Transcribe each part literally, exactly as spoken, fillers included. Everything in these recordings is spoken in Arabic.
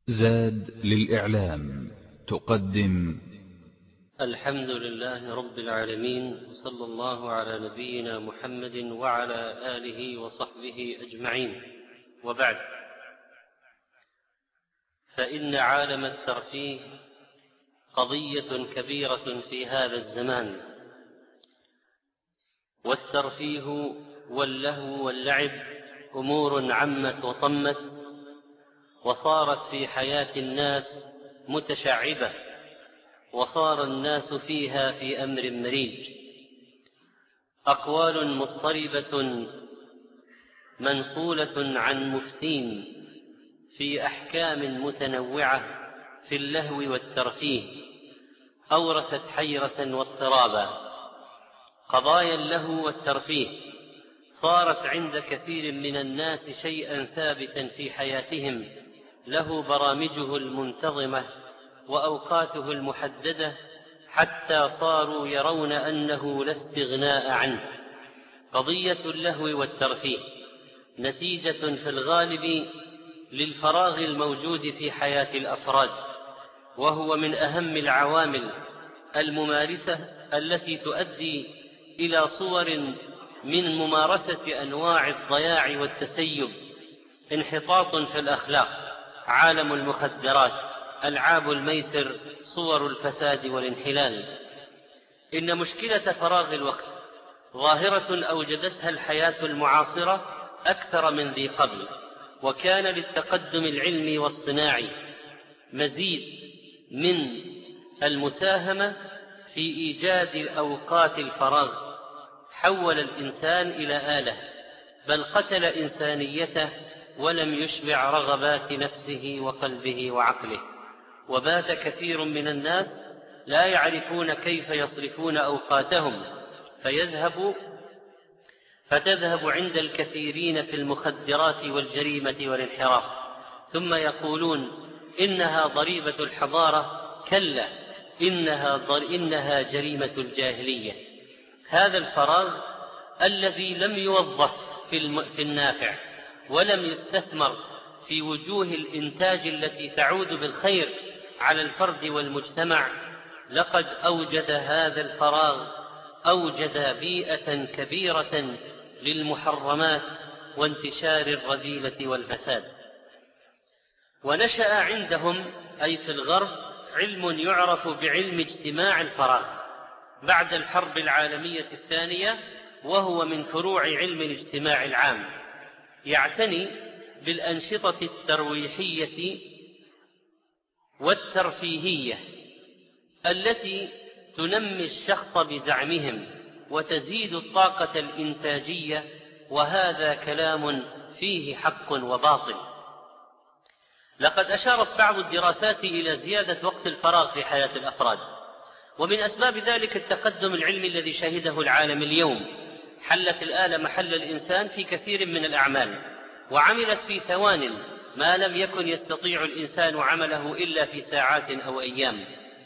زاد للإعلام تقدم الحمد لله رب العالمين، وصلى الله على نبينا محمد وعلى آله وصحبه أجمعين، وبعد، فإن عالم الترفيه قضية كبيرة في هذا الزمان، والترفيه واللهو واللعب أمور عمت وطمت، وصارت في حياة الناس متشعبة، وصار الناس فيها في أمر مريج. أقوال مضطربة منقولة عن مفتين في أحكام متنوعة في اللهو والترفيه أورثت حيرة واضطرابا. قضايا اللهو والترفيه صارت عند كثير من الناس شيئا ثابتا في حياتهم، له برامجه المنتظمة وأوقاته المحددة، حتى صاروا يرون أنه لا استغناء عنه. قضية اللهو والترفيه نتيجة في الغالب للفراغ الموجود في حياة الأفراد، وهو من أهم العوامل الممارسة التي تؤدي إلى صور من ممارسة أنواع الضياع والتسيب: انحطاط في الأخلاق، عالم المخدرات، ألعاب الميسر، صور الفساد والانحلال. إن مشكلة فراغ الوقت ظاهرة أوجدتها الحياة المعاصرة أكثر من ذي قبل، وكان للتقدم العلمي والصناعي مزيد من المساهمة في إيجاد أوقات الفراغ. حول الإنسان إلى آلة، بل قتل إنسانيته ولم يشبع رغبات نفسه وقلبه وعقله. وبات كثير من الناس لا يعرفون كيف يصرفون أوقاتهم، فيذهب فتذهب عند الكثيرين في المخدرات والجريمة والانحراف، ثم يقولون إنها ضريبة الحضارة. كلا، إنها, ضر... إنها جريمة الجاهلية. هذا الفراغ الذي لم يوظف في, الم... في النافع، ولم يستثمر في وجوه الإنتاج التي تعود بالخير على الفرد والمجتمع، لقد أوجد هذا الفراغ أوجد بيئة كبيرة للمحرمات وانتشار الرذيلة والفساد. ونشأ عندهم أي في الغرب علم يعرف بعلم اجتماع الفراغ بعد الحرب العالمية الثانية، وهو من فروع علم الاجتماع العام، يعتني بالأنشطة الترويحية والترفيهية التي تنمي الشخص بزعمهم وتزيد الطاقة الإنتاجية، وهذا كلام فيه حق وباطل. لقد أشارت بعض الدراسات إلى زيادة وقت الفراغ في حياة الأفراد، ومن أسباب ذلك التقدم العلمي الذي شهده العالم اليوم. حلت الآلة محل الإنسان في كثير من الأعمال، وعملت في ثوان ما لم يكن يستطيع الإنسان عمله إلا في ساعات أو أيام.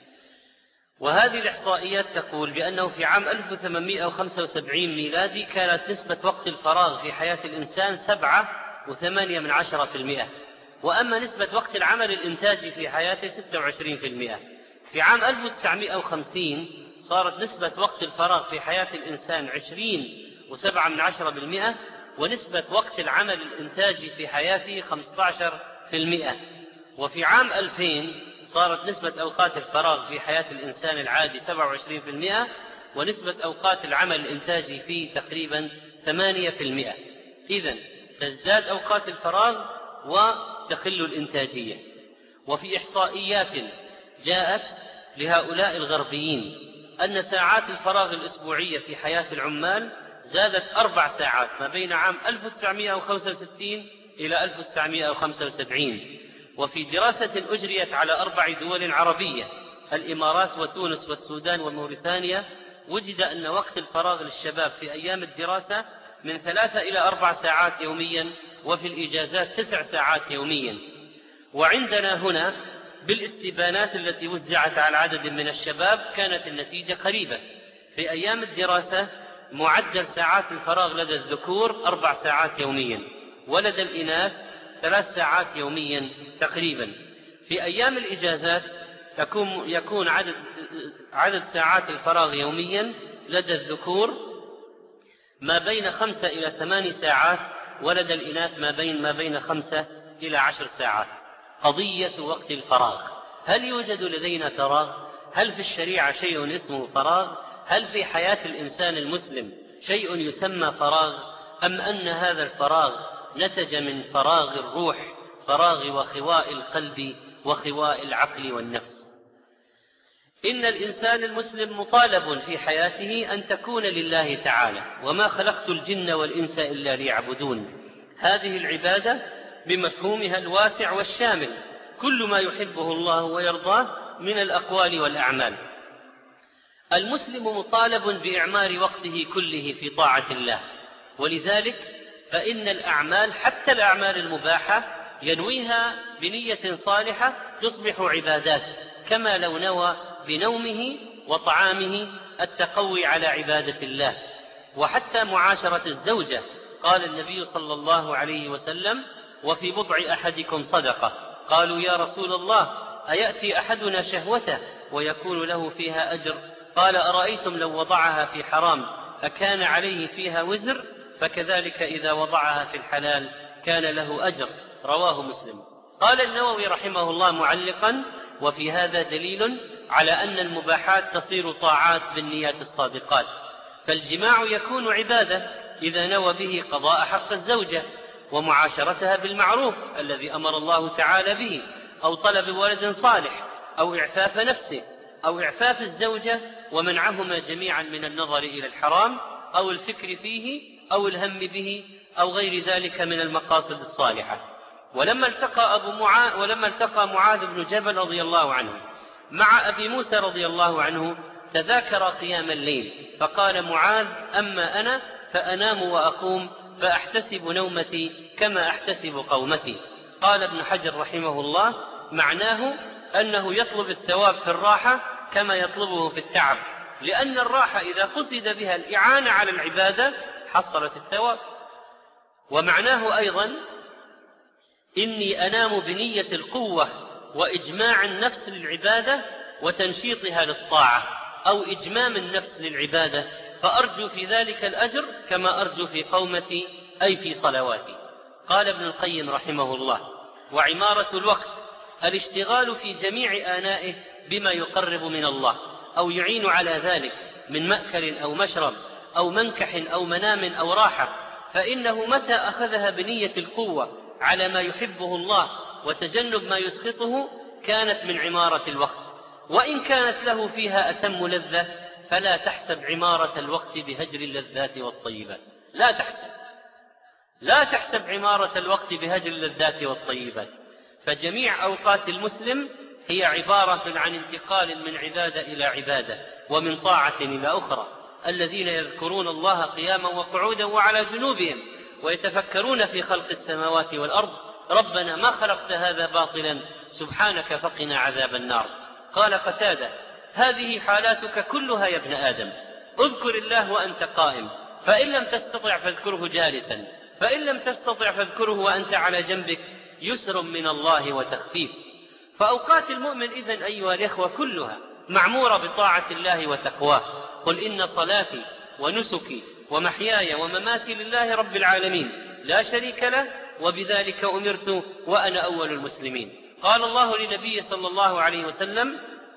وهذه الإحصائيات تقول بأنه في عام ألف وثمانمائة وخمسة وسبعين ميلادي كانت نسبة وقت الفراغ في حياة الإنسان سبعة وثمانية من عشرة في المئة، وأما نسبة وقت العمل الإنتاجي في حياته ستة وعشرين في المئة. في عام ألف وتسعمائة وخمسين صارت نسبة وقت الفراغ في حياة الإنسان عشرين وسبعة من عشرة بالمئة، ونسبة وقت العمل الإنتاجي في حياته خمسة عشر في المئة. وفي عام ألفين صارت نسبة أوقات الفراغ في حياة الإنسان العادي سبعة وعشرين في المئة، ونسبة أوقات العمل الإنتاجي فيه تقريبا ثمانية في المئة. إذن تزداد أوقات الفراغ وتقل الإنتاجية. وفي إحصائيات جاءت لهؤلاء الغربيين أن ساعات الفراغ الأسبوعية في حياة العمال زادت أربع ساعات ما بين عام ألف وتسعمائة وخمسة وستين إلى ألف وتسعمائة وخمسة وسبعين. وفي دراسة أجريت على أربع دول عربية، الإمارات وتونس والسودان وموريتانيا، وجد أن وقت الفراغ للشباب في أيام الدراسة من ثلاثة إلى أربع ساعات يوميا، وفي الإجازات تسع ساعات يوميا. وعندنا هنا بالاستبانات التي وزعت على عدد من الشباب كانت النتيجة قريبة. في أيام الدراسة معدل ساعات الفراغ لدى الذكور أربع ساعات يوميا، ولدى الإناث ثلاث ساعات يوميا تقريبا. في أيام الإجازات يكون, يكون عدد, عدد ساعات الفراغ يوميا لدى الذكور ما بين خمسة إلى ثماني ساعات، ولدى الإناث ما بين, ما بين خمسة إلى عشر ساعات. قضية وقت الفراغ، هل يوجد لدينا فراغ؟ هل في الشريعة شيء اسمه فراغ؟ هل في حياة الإنسان المسلم شيء يسمى فراغ؟ أم أن هذا الفراغ نتج من فراغ الروح، فراغ وخواء القلب وخواء العقل والنفس؟ إن الإنسان المسلم مطالب في حياته أن تكون لله تعالى، وما خلقت الجن والإنس إلا ليعبدون. هذه العبادة بمفهومها الواسع والشامل، كل ما يحبه الله ويرضاه من الأقوال والأعمال. المسلم مطالب بإعمار وقته كله في طاعة الله، ولذلك فإن الأعمال حتى الأعمال المباحة ينويها بنية صالحة تصبح عبادات، كما لو نوى بنومه وطعامه التقوي على عبادة الله. وحتى معاشرة الزوجة قال النبي صلى الله عليه وسلم: وفي بضع أحدكم صدقة. قالوا: يا رسول الله، أيأتي أحدنا شهوته ويكون له فيها أجر؟ قال: أرأيتم لو وضعها في حرام أكان عليه فيها وزر؟ فكذلك إذا وضعها في الحلال كان له أجر. رواه مسلم. قال النووي رحمه الله معلقا: وفي هذا دليل على أن المباحات تصير طاعات بالنيات الصادقات، فالجماع يكون عبادة إذا نوى به قضاء حق الزوجة ومعاشرتها بالمعروف الذي أمر الله تعالى به، أو طلب ولد صالح، أو إعفاف نفسه، أو إعفاف الزوجة ومنعهما جميعا من النظر إلى الحرام أو الفكر فيه أو الهم به أو غير ذلك من المقاصد الصالحة. ولما التقى, أبو معا... ولما التقى معاذ بن جبل رضي الله عنه مع أبي موسى رضي الله عنه تذاكر قيام الليل، فقال معاذ: أما أنا فأنام وأقوم فأحتسب نومتي كما أحتسب قومتي. قال ابن حجر رحمه الله: معناه أنه يطلب الثواب في الراحة كما يطلبه في التعب، لأن الراحة إذا قصد بها الإعانة على العبادة حصلت الثواب. ومعناه أيضا: إني أنام بنية القوة وإجماع النفس للعبادة وتنشيطها للطاعة، أو إجمام النفس للعبادة، فأرجو في ذلك الأجر كما أرجو في قومتي أي في صلواتي. قال ابن القيم رحمه الله: وعمارة الوقت الاشتغال في جميع آنائه بما يقرب من الله أو يعين على ذلك من مأكل أو مشرب أو منكح أو منام أو راحة، فإنه متى أخذها بنية القوة على ما يحبه الله وتجنب ما يسخطه كانت من عمارة الوقت، وإن كانت له فيها أتم لذة فلا تحسب عمارة الوقت بهجر اللذات والطيبات. لا تحسب لا تحسب عمارة الوقت بهجر اللذات والطيبات، فجميع أوقات المسلم هي عبارة عن انتقال من عبادة إلى عبادة ومن طاعة إلى أخرى. الذين يذكرون الله قياما وقعودا وعلى جنوبهم ويتفكرون في خلق السماوات والأرض ربنا ما خلقت هذا باطلا سبحانك فقنا عذاب النار. قال قتادة: هذه حالاتك كلها يا ابن آدم، اذكر الله وأنت قائم، فإن لم تستطع فاذكره جالسا، فإن لم تستطع فاذكره وأنت على جنبك، يسر من الله وتخفيف. فأوقات المؤمن إذن أيها الإخوة كلها معمورة بطاعة الله وتقواه. قل إن صلاتي ونسكي ومحياي ومماتي لله رب العالمين لا شريك له وبذلك أمرت وأنا أول المسلمين. قال الله لنبيه صلى الله عليه وسلم: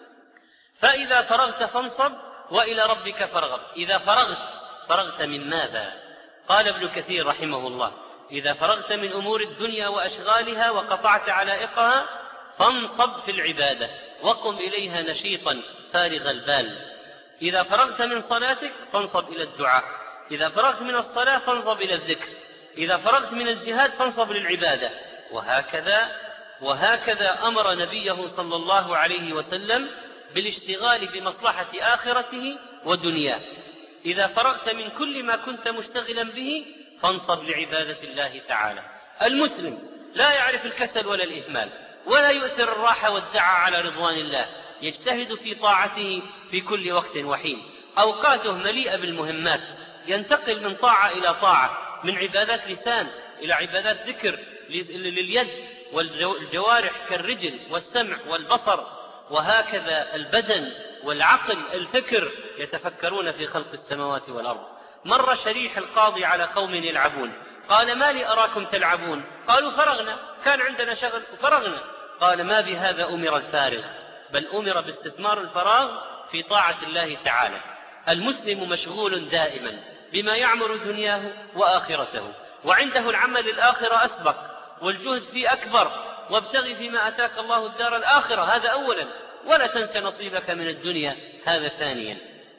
فإذا فرغت فانصب وإلى ربك فارغب. إذا فرغت فرغت من ماذا؟ قال ابن كثير رحمه الله: إذا فرغت من أمور الدنيا وأشغالها وقطعت علائقها فانصب في العبادة وقم إليها نشيطا فارغ البال. إذا فرغت من صلاتك فانصب إلى الدعاء، إذا فرغت من الصلاة فانصب إلى الذكر، إذا فرغت من الجهاد فانصب للعبادة، وهكذا وهكذا أمر نبيه صلى الله عليه وسلم بالاشتغال بمصلحة آخرته ودنياه. إذا فرغت من كل ما كنت مشتغلا به فانصب لعبادة الله تعالى. المسلم لا يعرف الكسل ولا الإهمال، ولا يؤثر الراحة والدعاء على رضوان الله، يجتهد في طاعته في كل وقت وحين. أوقاته مليئة بالمهمات، ينتقل من طاعة إلى طاعة، من عبادات لسان إلى عبادات ذكر لليد والجوارح كالرجل والسمع والبصر، وهكذا البدن والعقل الفكر، يتفكرون في خلق السماوات والأرض. مر شريح القاضي على قوم يلعبون، قال: ما لي أراكم تلعبون؟ قالوا: فرغنا، كان عندنا شغل وفرغنا. قال: ما بهذا أمر الفارغ، بل أمر باستثمار الفراغ في طاعة الله تعالى. المسلم مشغول دائما بما يعمر دنياه وآخرته، وعنده العمل الآخرة أسبق والجهد فيه أكبر، وابتغي فيما أتاك الله الدار الآخرة، هذا أولا، ولا تنس نصيبك من الدنيا، هذا ثانيا.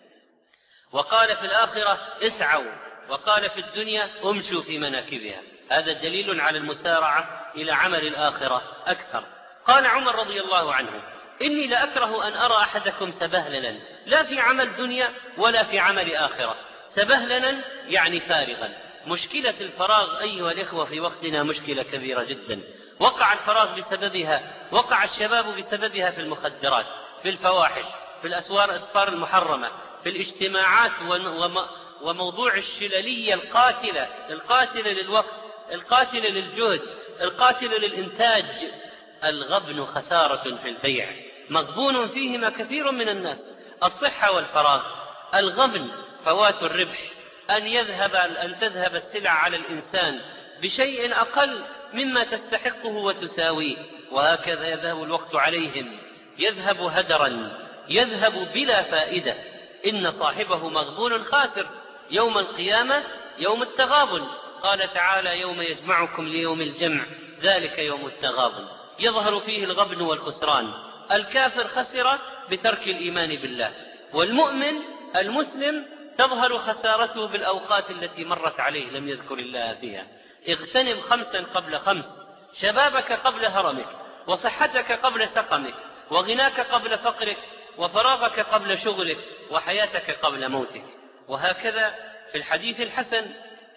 وقال في الآخرة: اسعوا، وقال في الدنيا: امشوا في مناكبها. هذا دليل على المسارعة إلى عمل الآخرة أكثر. قال عمر رضي الله عنه: إني لأكره أن أرى أحدكم سبهللا، لا في عمل دنيا ولا في عمل آخرة. سبهللا يعني فارغا. مشكلة الفراغ أيها الإخوة في وقتنا مشكلة كبيرة جدا. وقع الفراغ بسببها، وقع الشباب بسببها في المخدرات، في الفواحش، في الأسفار المحرمة، في الاجتماعات، وموضوع الشللية القاتلة القاتلة للوقت، القاتلة للجهد، القاتلة للإنتاج. الغبن خسارة في البيع، مغبون فيهما كثير من الناس. الصحة والفراغ. الغبن فوات الربح، أن يذهب أن تذهب السلع على الإنسان بشيء أقل مما تستحقه وتساويه، وهكذا يذهب الوقت عليهم، يذهب هدرا، يذهب بلا فائدة. إن صاحبه مغبون خاسر يوم القيامة، يوم التغابن. قال تعالى: يوم يجمعكم ليوم الجمع، ذلك يوم التغابن. يظهر فيه الغبن والخسران. الكافر خسر بترك الإيمان بالله، والمؤمن المسلم تظهر خسارته بالأوقات التي مرت عليه لم يذكر الله فيها. اغتنم خمسا قبل خمس: شبابك قبل هرمك، وصحتك قبل سقمك، وغناك قبل فقرك، وفراغك قبل شغلك، وحياتك قبل موتك. وهكذا في الحديث الحسن: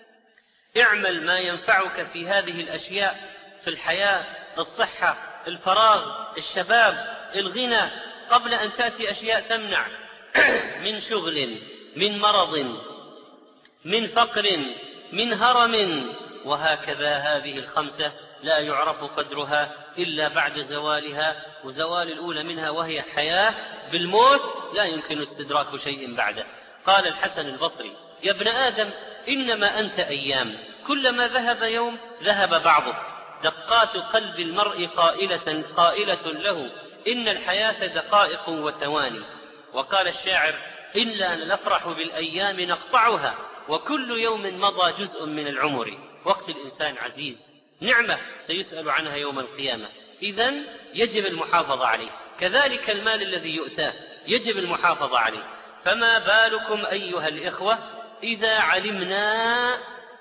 اعمل ما ينفعك في هذه الأشياء في الحياة، الصحة، الفراغ، الشباب، الغنى، قبل أن تأتي أشياء تمنع من شغل، من مرض، من فقر، من هرم. وهكذا هذه الخمسة لا يعرف قدرها إلا بعد زوالها، وزوال الأولى منها وهي حياة بالموت لا يمكن استدراك شيء بعده. قال الحسن البصري: يا ابن آدم، إنما أنت أيام، كلما ذهب يوم ذهب بعضك. دقات قلب المرء قائلة, قائلة له: إن الحياة دقائق وثواني. وقال الشاعر: إلا نفرح بالأيام نقطعها، وكل يوم مضى جزء من العمر. وقت الإنسان عزيز، نعمة سيسأل عنها يوم القيامة، إذن يجب المحافظة عليه. كذلك المال الذي يؤتاه يجب المحافظة عليه. فما بالكم أيها الإخوة إذا علمنا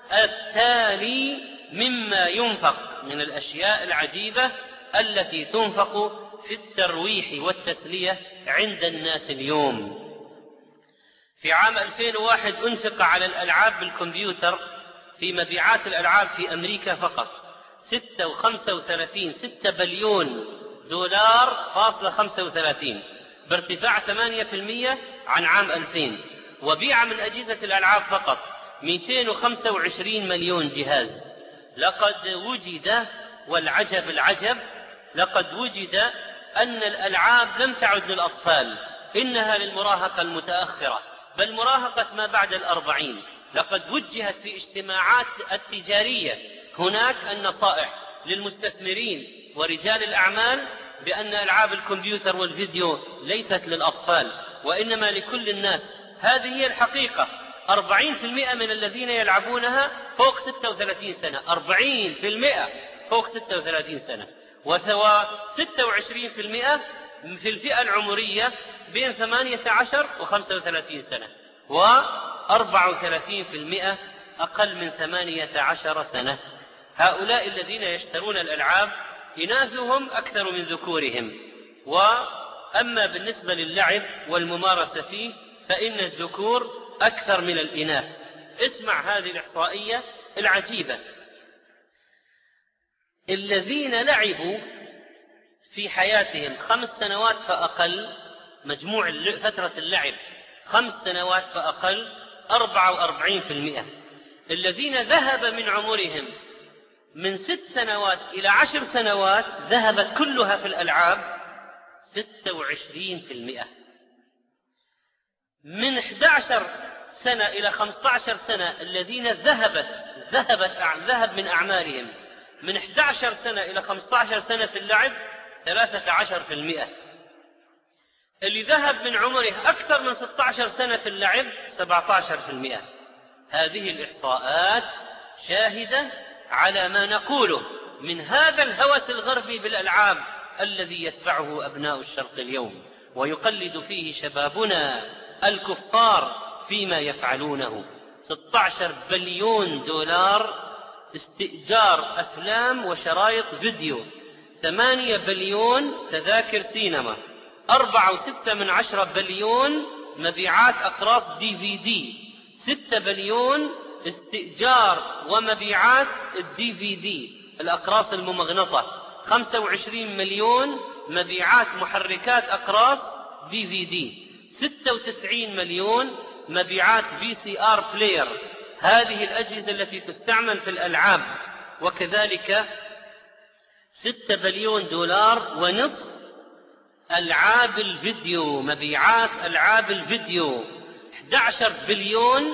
التالي مما ينفق من الأشياء العجيبة التي تنفق في الترويح والتسلية عند الناس اليوم. في عام ألفين وواحد أنفق على الألعاب بالكمبيوتر في مبيعات الألعاب في أمريكا فقط ستة وخمسة وثلاثين ستة بليون دولار فاصلة خمسة وثلاثين، بارتفاع ثمانية بالمئة عن عام ألفين. وبيع من أجهزة الألعاب فقط مئتين وخمسة وعشرين مليون جهاز. لقد وجد، والعجب العجب، لقد وجد أن الألعاب لم تعد للأطفال، إنها للمراهقة المتأخرة، بل مراهقة ما بعد الأربعين. لقد وجهت في اجتماعات التجارية هناك النصائح للمستثمرين ورجال الأعمال بأن ألعاب الكمبيوتر والفيديو ليست للأطفال وإنما لكل الناس. هذه هي الحقيقة. أربعين بالمئة من الذين يلعبونها فوق ستة وثلاثين سنة، أربعين بالمئة فوق ستة وثلاثين سنة، وستة وعشرين بالمئة في الفئة العمرية بين ثمانية عشر وخمسة وثلاثين سنة، وأربعة وثلاثين بالمئة أقل من ثمانية عشر سنة. هؤلاء الذين يشترون الألعاب إناثهم أكثر من ذكورهم. وأما بالنسبة للعب والممارسة فيه فإن الذكور أكثر من الإناث. اسمع هذه الإحصائية العجيبة: الذين لعبوا في حياتهم خمس سنوات فأقل، مجموع فترة اللعب خمس سنوات فأقل، أربعة وأربعين بالمئة. الذين ذهب من عمرهم من ست سنوات إلى عشر سنوات ذهبت كلها في الألعاب ستة وعشرين بالمئة. من إحدى عشرة سنة إلى خمسة عشر سنة الذين ذهبت ذهبت ذهب من أعمارهم من إحدى عشرة سنة إلى خمسة عشر سنة في اللعب ثلاثة عشر بالمئة. اللي ذهب من عمره أكثر من ستة عشر سنة في اللعب سبعة عشر بالمئة. هذه الإحصاءات شاهدة على ما نقوله من هذا الهوس الغربي بالألعاب الذي يتبعه أبناء الشرق اليوم، ويقلد فيه شبابنا الكفار فيما يفعلونه. ستة عشر بليون دولار استئجار أفلام وشرايط فيديو، ثمانية بليون تذاكر سينما، أربعة وستة من عشرة بليون مبيعات أقراص دي في دي، ستة بليون استئجار ومبيعات الدي في دي الأقراص الممغنطة، خمسة وعشرين مليون مبيعات محركات أقراص دي في دي، ستة وتسعين مليون مبيعات في سي آر بلاير، هذه الأجهزة التي تستعمل في الألعاب، وكذلك ستة بليون دولار ونصف ألعاب الفيديو، مبيعات ألعاب الفيديو، أحد عشر بليون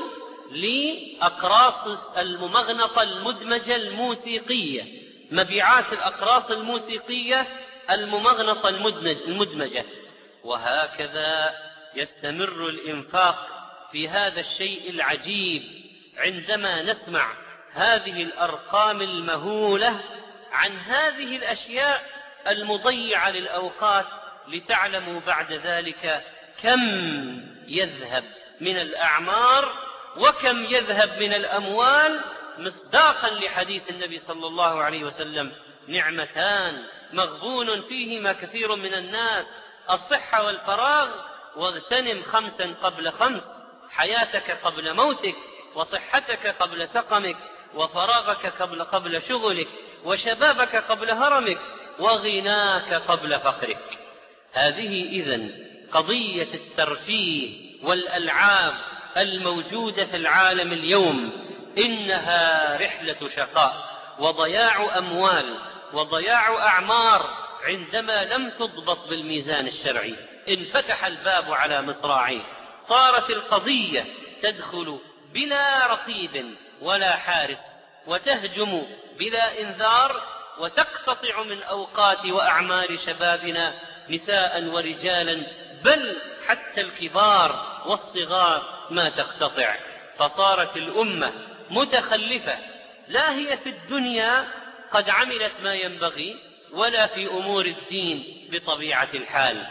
لأقراص الممغنطة المدمجة الموسيقية، مبيعات الأقراص الموسيقية الممغنطة المدمجة. وهكذا يستمر الإنفاق في هذا الشيء العجيب. عندما نسمع هذه الأرقام المهولة عن هذه الأشياء المضيعة للأوقات، لتعلموا بعد ذلك كم يذهب من الأعمار وكم يذهب من الأموال، مصداقا لحديث النبي صلى الله عليه وسلم: نعمتان مغبون فيهما كثير من الناس، الصحة والفراغ، واغتنم خمسا قبل خمس، حياتك قبل موتك، وصحتك قبل سقمك، وفراغك قبل قبل شغلك، وشبابك قبل هرمك، وغناك قبل فقرك. هذه إذن قضية الترفيه والألعاب الموجودة في العالم اليوم، إنها رحلة شقاء وضياع أموال وضياع أعمار عندما لم تضبط بالميزان الشرعي. انفتح الباب على مصراعيه، صارت القضية تدخل بلا رقيب ولا حارس، وتهجم بلا إنذار، وتقتطع من أوقات وأعمار شبابنا نساء ورجالا، بل حتى الكبار والصغار ما تقتطع. فصارت الأمة متخلفة، لا هي في الدنيا قد عملت ما ينبغي، ولا في أمور الدين بطبيعة الحال.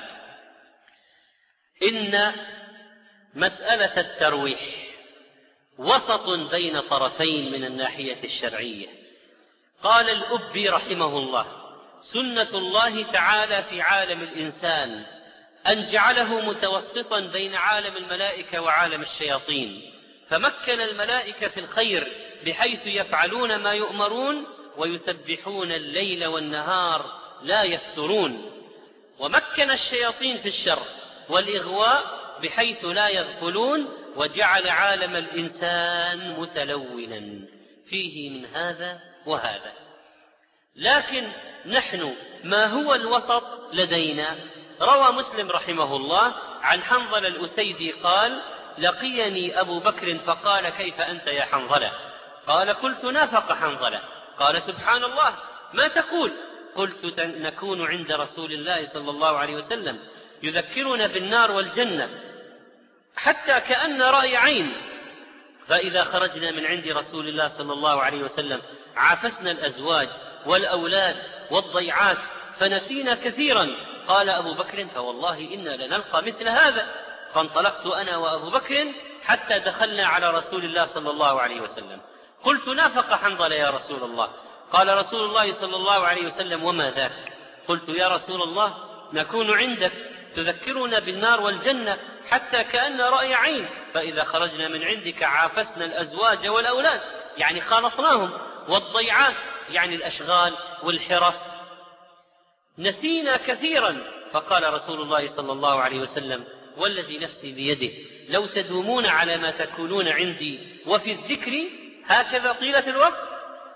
إن مسألة الترويح وسط بين طرفين من الناحية الشرعية. قال الأبي رحمه الله: سنة الله تعالى في عالم الإنسان أن جعله متوسطا بين عالم الملائكة وعالم الشياطين، فمكن الملائكة في الخير بحيث يفعلون ما يؤمرون ويسبحون الليل والنهار لا يفترون، ومكن الشياطين في الشر والإغواء بحيث لا يغفلون، وجعل عالم الإنسان متلونا فيه من هذا وهذا. لكن نحن ما هو الوسط لدينا؟ روى مسلم رحمه الله عن حنظلة الأسيدي قال: لقيني أبو بكر فقال: كيف أنت يا حنظلة؟ قال: قلت: نافق حنظلة. قال: سبحان الله، ما تقول؟ قلت: نكون عند رسول الله صلى الله عليه وسلم يذكرنا بالنار والجنة حتى كأن رأي عين، فإذا خرجنا من عند رسول الله صلى الله عليه وسلم عافسنا الأزواج والأولاد والضيعات فنسينا كثيرا. قال أبو بكر: فوالله إنا لنلقى مثل هذا. فانطلقت أنا وأبو بكر حتى دخلنا على رسول الله صلى الله عليه وسلم. قلت: نافق حنظلة يا رسول الله. قال رسول الله صلى الله عليه وسلم: وما ذاك؟ قلت: يا رسول الله، نكون عندك تذكرنا بالنار والجنة حتى كأن رأي عين، فإذا خرجنا من عندك عافسنا الأزواج والأولاد، يعني خالطناهم، والضيعات يعني الأشغال والحرف، نسينا كثيرا. فقال رسول الله صلى الله عليه وسلم: والذي نفسي بيده لو تدومون على ما تكونون عندي وفي الذكر هكذا طيلة الوصف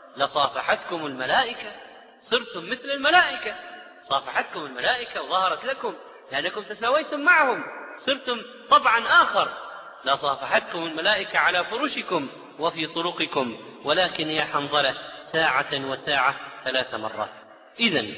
لصافحتكم الملائكة، صرتم مثل الملائكة، صافحتكم الملائكة وظهرت لكم لأنكم تساويتم معهم، صرتم طبعا آخر. لصافحتكم الملائكة على فرشكم وفي طرقكم، ولكن يا حنظلة ساعة وساعة ثلاث مرات. إذن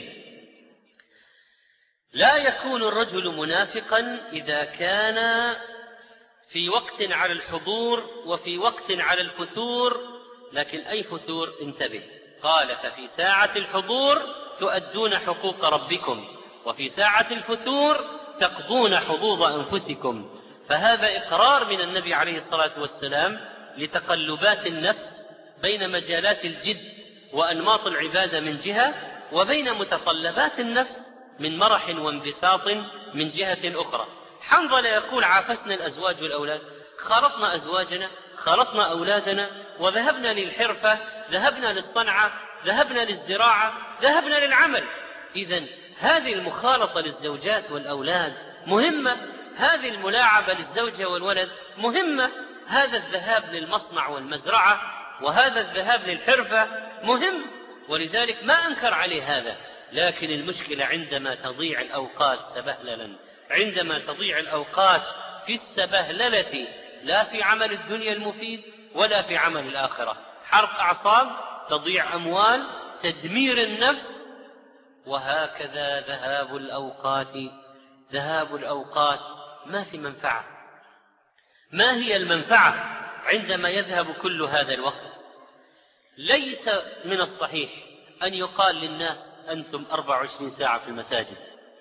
لا يكون الرجل منافقا إذا كان في وقت على الحضور وفي وقت على الفتور. لكن أي فتور؟ انتبه، قال ففي ساعة الحضور تؤدون حقوق ربكم، وفي ساعة الفتور تقضون حظوظ أنفسكم. فهذا إقرار من النبي عليه الصلاة والسلام لتقلبات النفس بين مجالات الجد وأنماط العبادة من جهة، وبين متطلبات النفس من مرح وانبساط من جهة أخرى. حنظلة يقول عافسنا الأزواج والأولاد، خالطنا أزواجنا، خالطنا أولادنا، وذهبنا للحرفة، ذهبنا للصنعة، ذهبنا للزراعة، ذهبنا للعمل. إذن هذه المخالطة للزوجات والأولاد مهمة، هذه الملاعبة للزوجة والولد مهمة، هذا الذهاب للمصنع والمزرعة وهذا الذهاب للحرفة مهم، ولذلك ما أنكر عليه هذا. لكن المشكلة عندما تضيع الأوقات سبهللا، عندما تضيع الأوقات في السبهللة، لا في عمل الدنيا المفيد ولا في عمل الآخرة، حرق أعصاب، تضيع أموال، تدمير النفس، وهكذا ذهاب الأوقات. ذهاب الأوقات ما في منفعة. ما هي المنفعة عندما يذهب كل هذا الوقت؟ ليس من الصحيح أن يقال للناس أنتم أربع وعشرين ساعة في المساجد،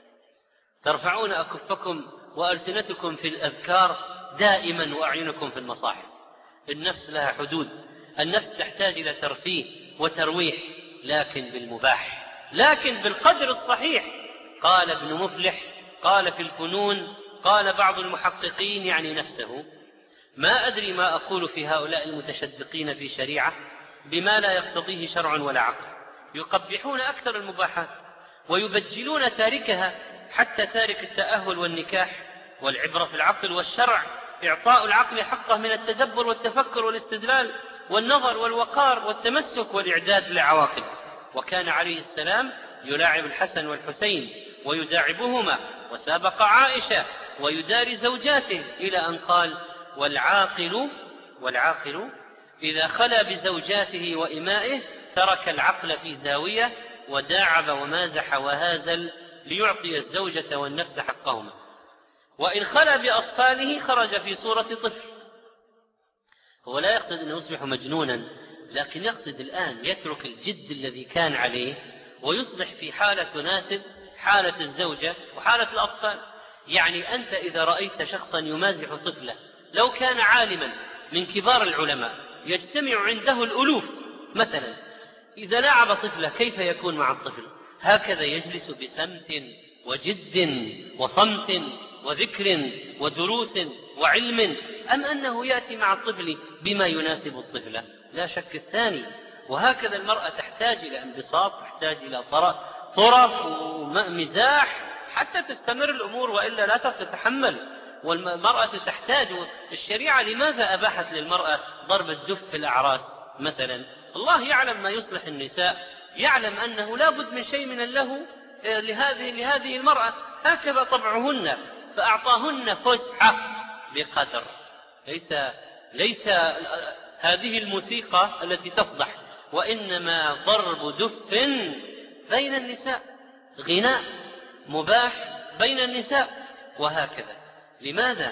ترفعون أكفكم وألسنتكم في الأذكار دائما وأعينكم في المصاحف. النفس لها حدود، النفس تحتاج إلى ترفيه وترويح، لكن بالمباح، لكن بالقدر الصحيح. قال ابن مفلح، قال في الفنون، قال بعض المحققين يعني نفسه: ما أدري ما أقول في هؤلاء المتشدقين في شريعة بما لا يقتضيه شرع ولا عقل، يقبحون أكثر المباحات ويبجلون تاركها، حتى تارك التأهل والنكاح. والعبرة في العقل والشرع، إعطاء العقل حقه من التدبر والتفكر والاستدلال والنظر والوقار والتمسك والإعداد للعواقب. وكان عليه السلام يلاعب الحسن والحسين ويداعبهما، وسابق عائشة ويداري زوجاته، إلى أن قال: والعاقل والعاقل إذا خلا بزوجاته وإمائه ترك العقل في زاوية وداعب ومازح وهازل ليعطي الزوجة والنفس حقهما، وإن خلا بأطفاله خرج في صورة طفل. هو لا يقصد أن يصبح مجنونا، لكن يقصد الآن يترك الجد الذي كان عليه ويصبح في حالة تناسب حالة الزوجة وحالة الأطفال. يعني أنت إذا رأيت شخصا يمازح طفله، لو كان عالما من كبار العلماء يجتمع عنده الألوف مثلا، إذا لاعب طفله كيف يكون مع الطفل؟ هكذا يجلس بسمت وجد وصمت وذكر ودروس وعلم، أم أنه يأتي مع الطفل بما يناسب الطفل؟ لا شك الثاني. وهكذا المرأة تحتاج إلى انبساط، تحتاج إلى طرف ومزاح حتى تستمر الأمور، وإلا لا تتحمل. والمرأة تحتاج، الشريعة لماذا أباحت للمرأة ضرب الدف في الأعراس مثلا؟ الله يعلم ما يصلح النساء، يعلم أنه لا بد من شيء من اللهو لهذه لهذه المرأة، هكذا طبعهن، فأعطاهن فسحة بقدر. ليس ليس هذه الموسيقى التي تصدح، وإنما ضرب دف بين النساء، غناء مباح بين النساء، وهكذا. لماذا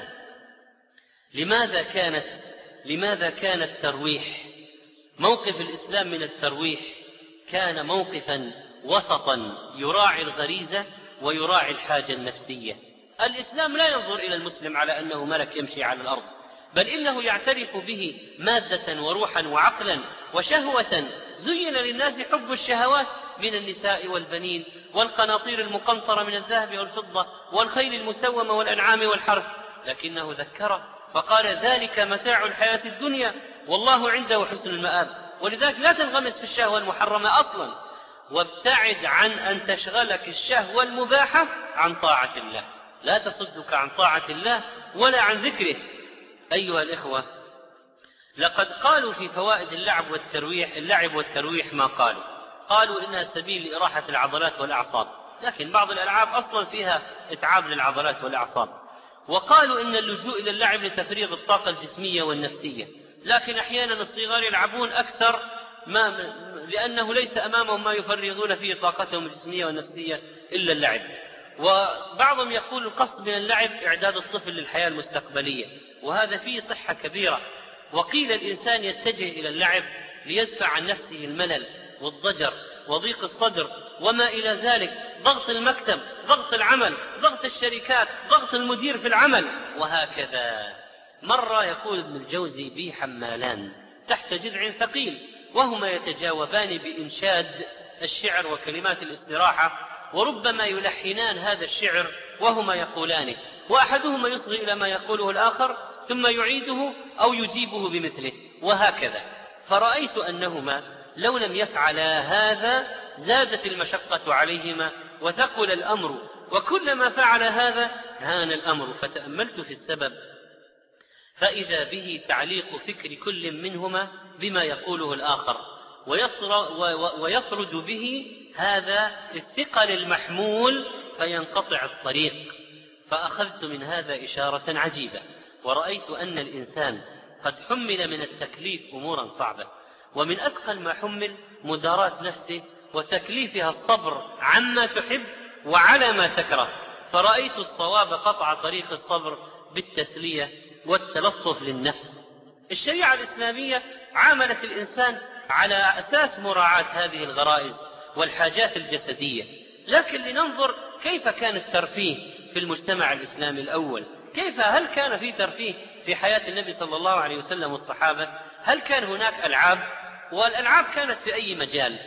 لماذا كانت لماذا كان الترويح موقف الإسلام من الترويح كان موقفا وسطا يراعي الغريزة ويراعي الحاجة النفسية. الإسلام لا ينظر إلى المسلم على أنه ملك يمشي على الأرض، بل إنه يعترف به مادة وروحا وعقلا وشهوة. زين للناس حب الشهوات من النساء والبنين والقناطير المقنطرة من الذهب والفضة والخيل المسومة والأنعام والحرث، لكنه ذكره فقال: ذلك متاع الحياة الدنيا والله عنده حسن المآب. ولذلك لا تنغمس في الشهوة المحرمة أصلا، وابتعد عن أن تشغلك الشهوة المباحة عن طاعة الله، لا تصدك عن طاعة الله ولا عن ذكره. أيها الإخوة، لقد قالوا في فوائد اللعب والترويح اللعب والترويح ما قالوا قالوا إنها سبيل لإراحة العضلات والأعصاب، لكن بعض الألعاب أصلا فيها إتعاب للعضلات والأعصاب. وقالوا إن اللجوء إلى اللعب لتفريغ الطاقة الجسمية والنفسية، لكن أحيانا الصغار يلعبون أكثر ما لأنه ليس أمامهم ما يفرغون فيه طاقتهم الجسمية والنفسية إلا اللعب. وبعضهم يقول القصد من اللعب إعداد الطفل للحياة المستقبلية، وهذا فيه صحة كبيرة. وقيل الإنسان يتجه إلى اللعب ليدفع عن نفسه الملل والضجر وضيق الصدر وما إلى ذلك، ضغط المكتب، ضغط العمل، ضغط الشركات، ضغط المدير في العمل، وهكذا. مرة يقول ابن الجوزي: بي حمالان تحت جذع ثقيل وهما يتجاوبان بإنشاد الشعر وكلمات الاستراحة، وربما يلحنان هذا الشعر وهما يقولانه، وأحدهما يصغي إلى ما يقوله الآخر ثم يعيده أو يجيبه بمثله، وهكذا. فرأيت أنهما لو لم يفعلا هذا زادت المشقة عليهما وثقل الأمر، وكلما فعل هذا هان الأمر. فتأملت في السبب فإذا به تعليق فكر كل منهما بما يقوله الآخر، ويطرد به هذا الثقل المحمول فينقطع الطريق. فأخذت من هذا إشارة عجيبة، ورأيت أن الإنسان قد حمل من التكليف أمورا صعبة، ومن أثقل ما حمل مداراة نفسه وتكليفها الصبر عما تحب وعلى ما تكره. فرأيت الصواب قطع طريق الصبر بالتسلية والتلطف للنفس. الشريعة الإسلامية عاملت الإنسان على أساس مراعاة هذه الغرائز والحاجات الجسدية، لكن لننظر كيف كان الترفيه في المجتمع الإسلامي الأول. كيف هل كان في ترفيه في حياة النبي صلى الله عليه وسلم والصحابة؟ هل كان هناك ألعاب؟ والألعاب كانت في أي مجال؟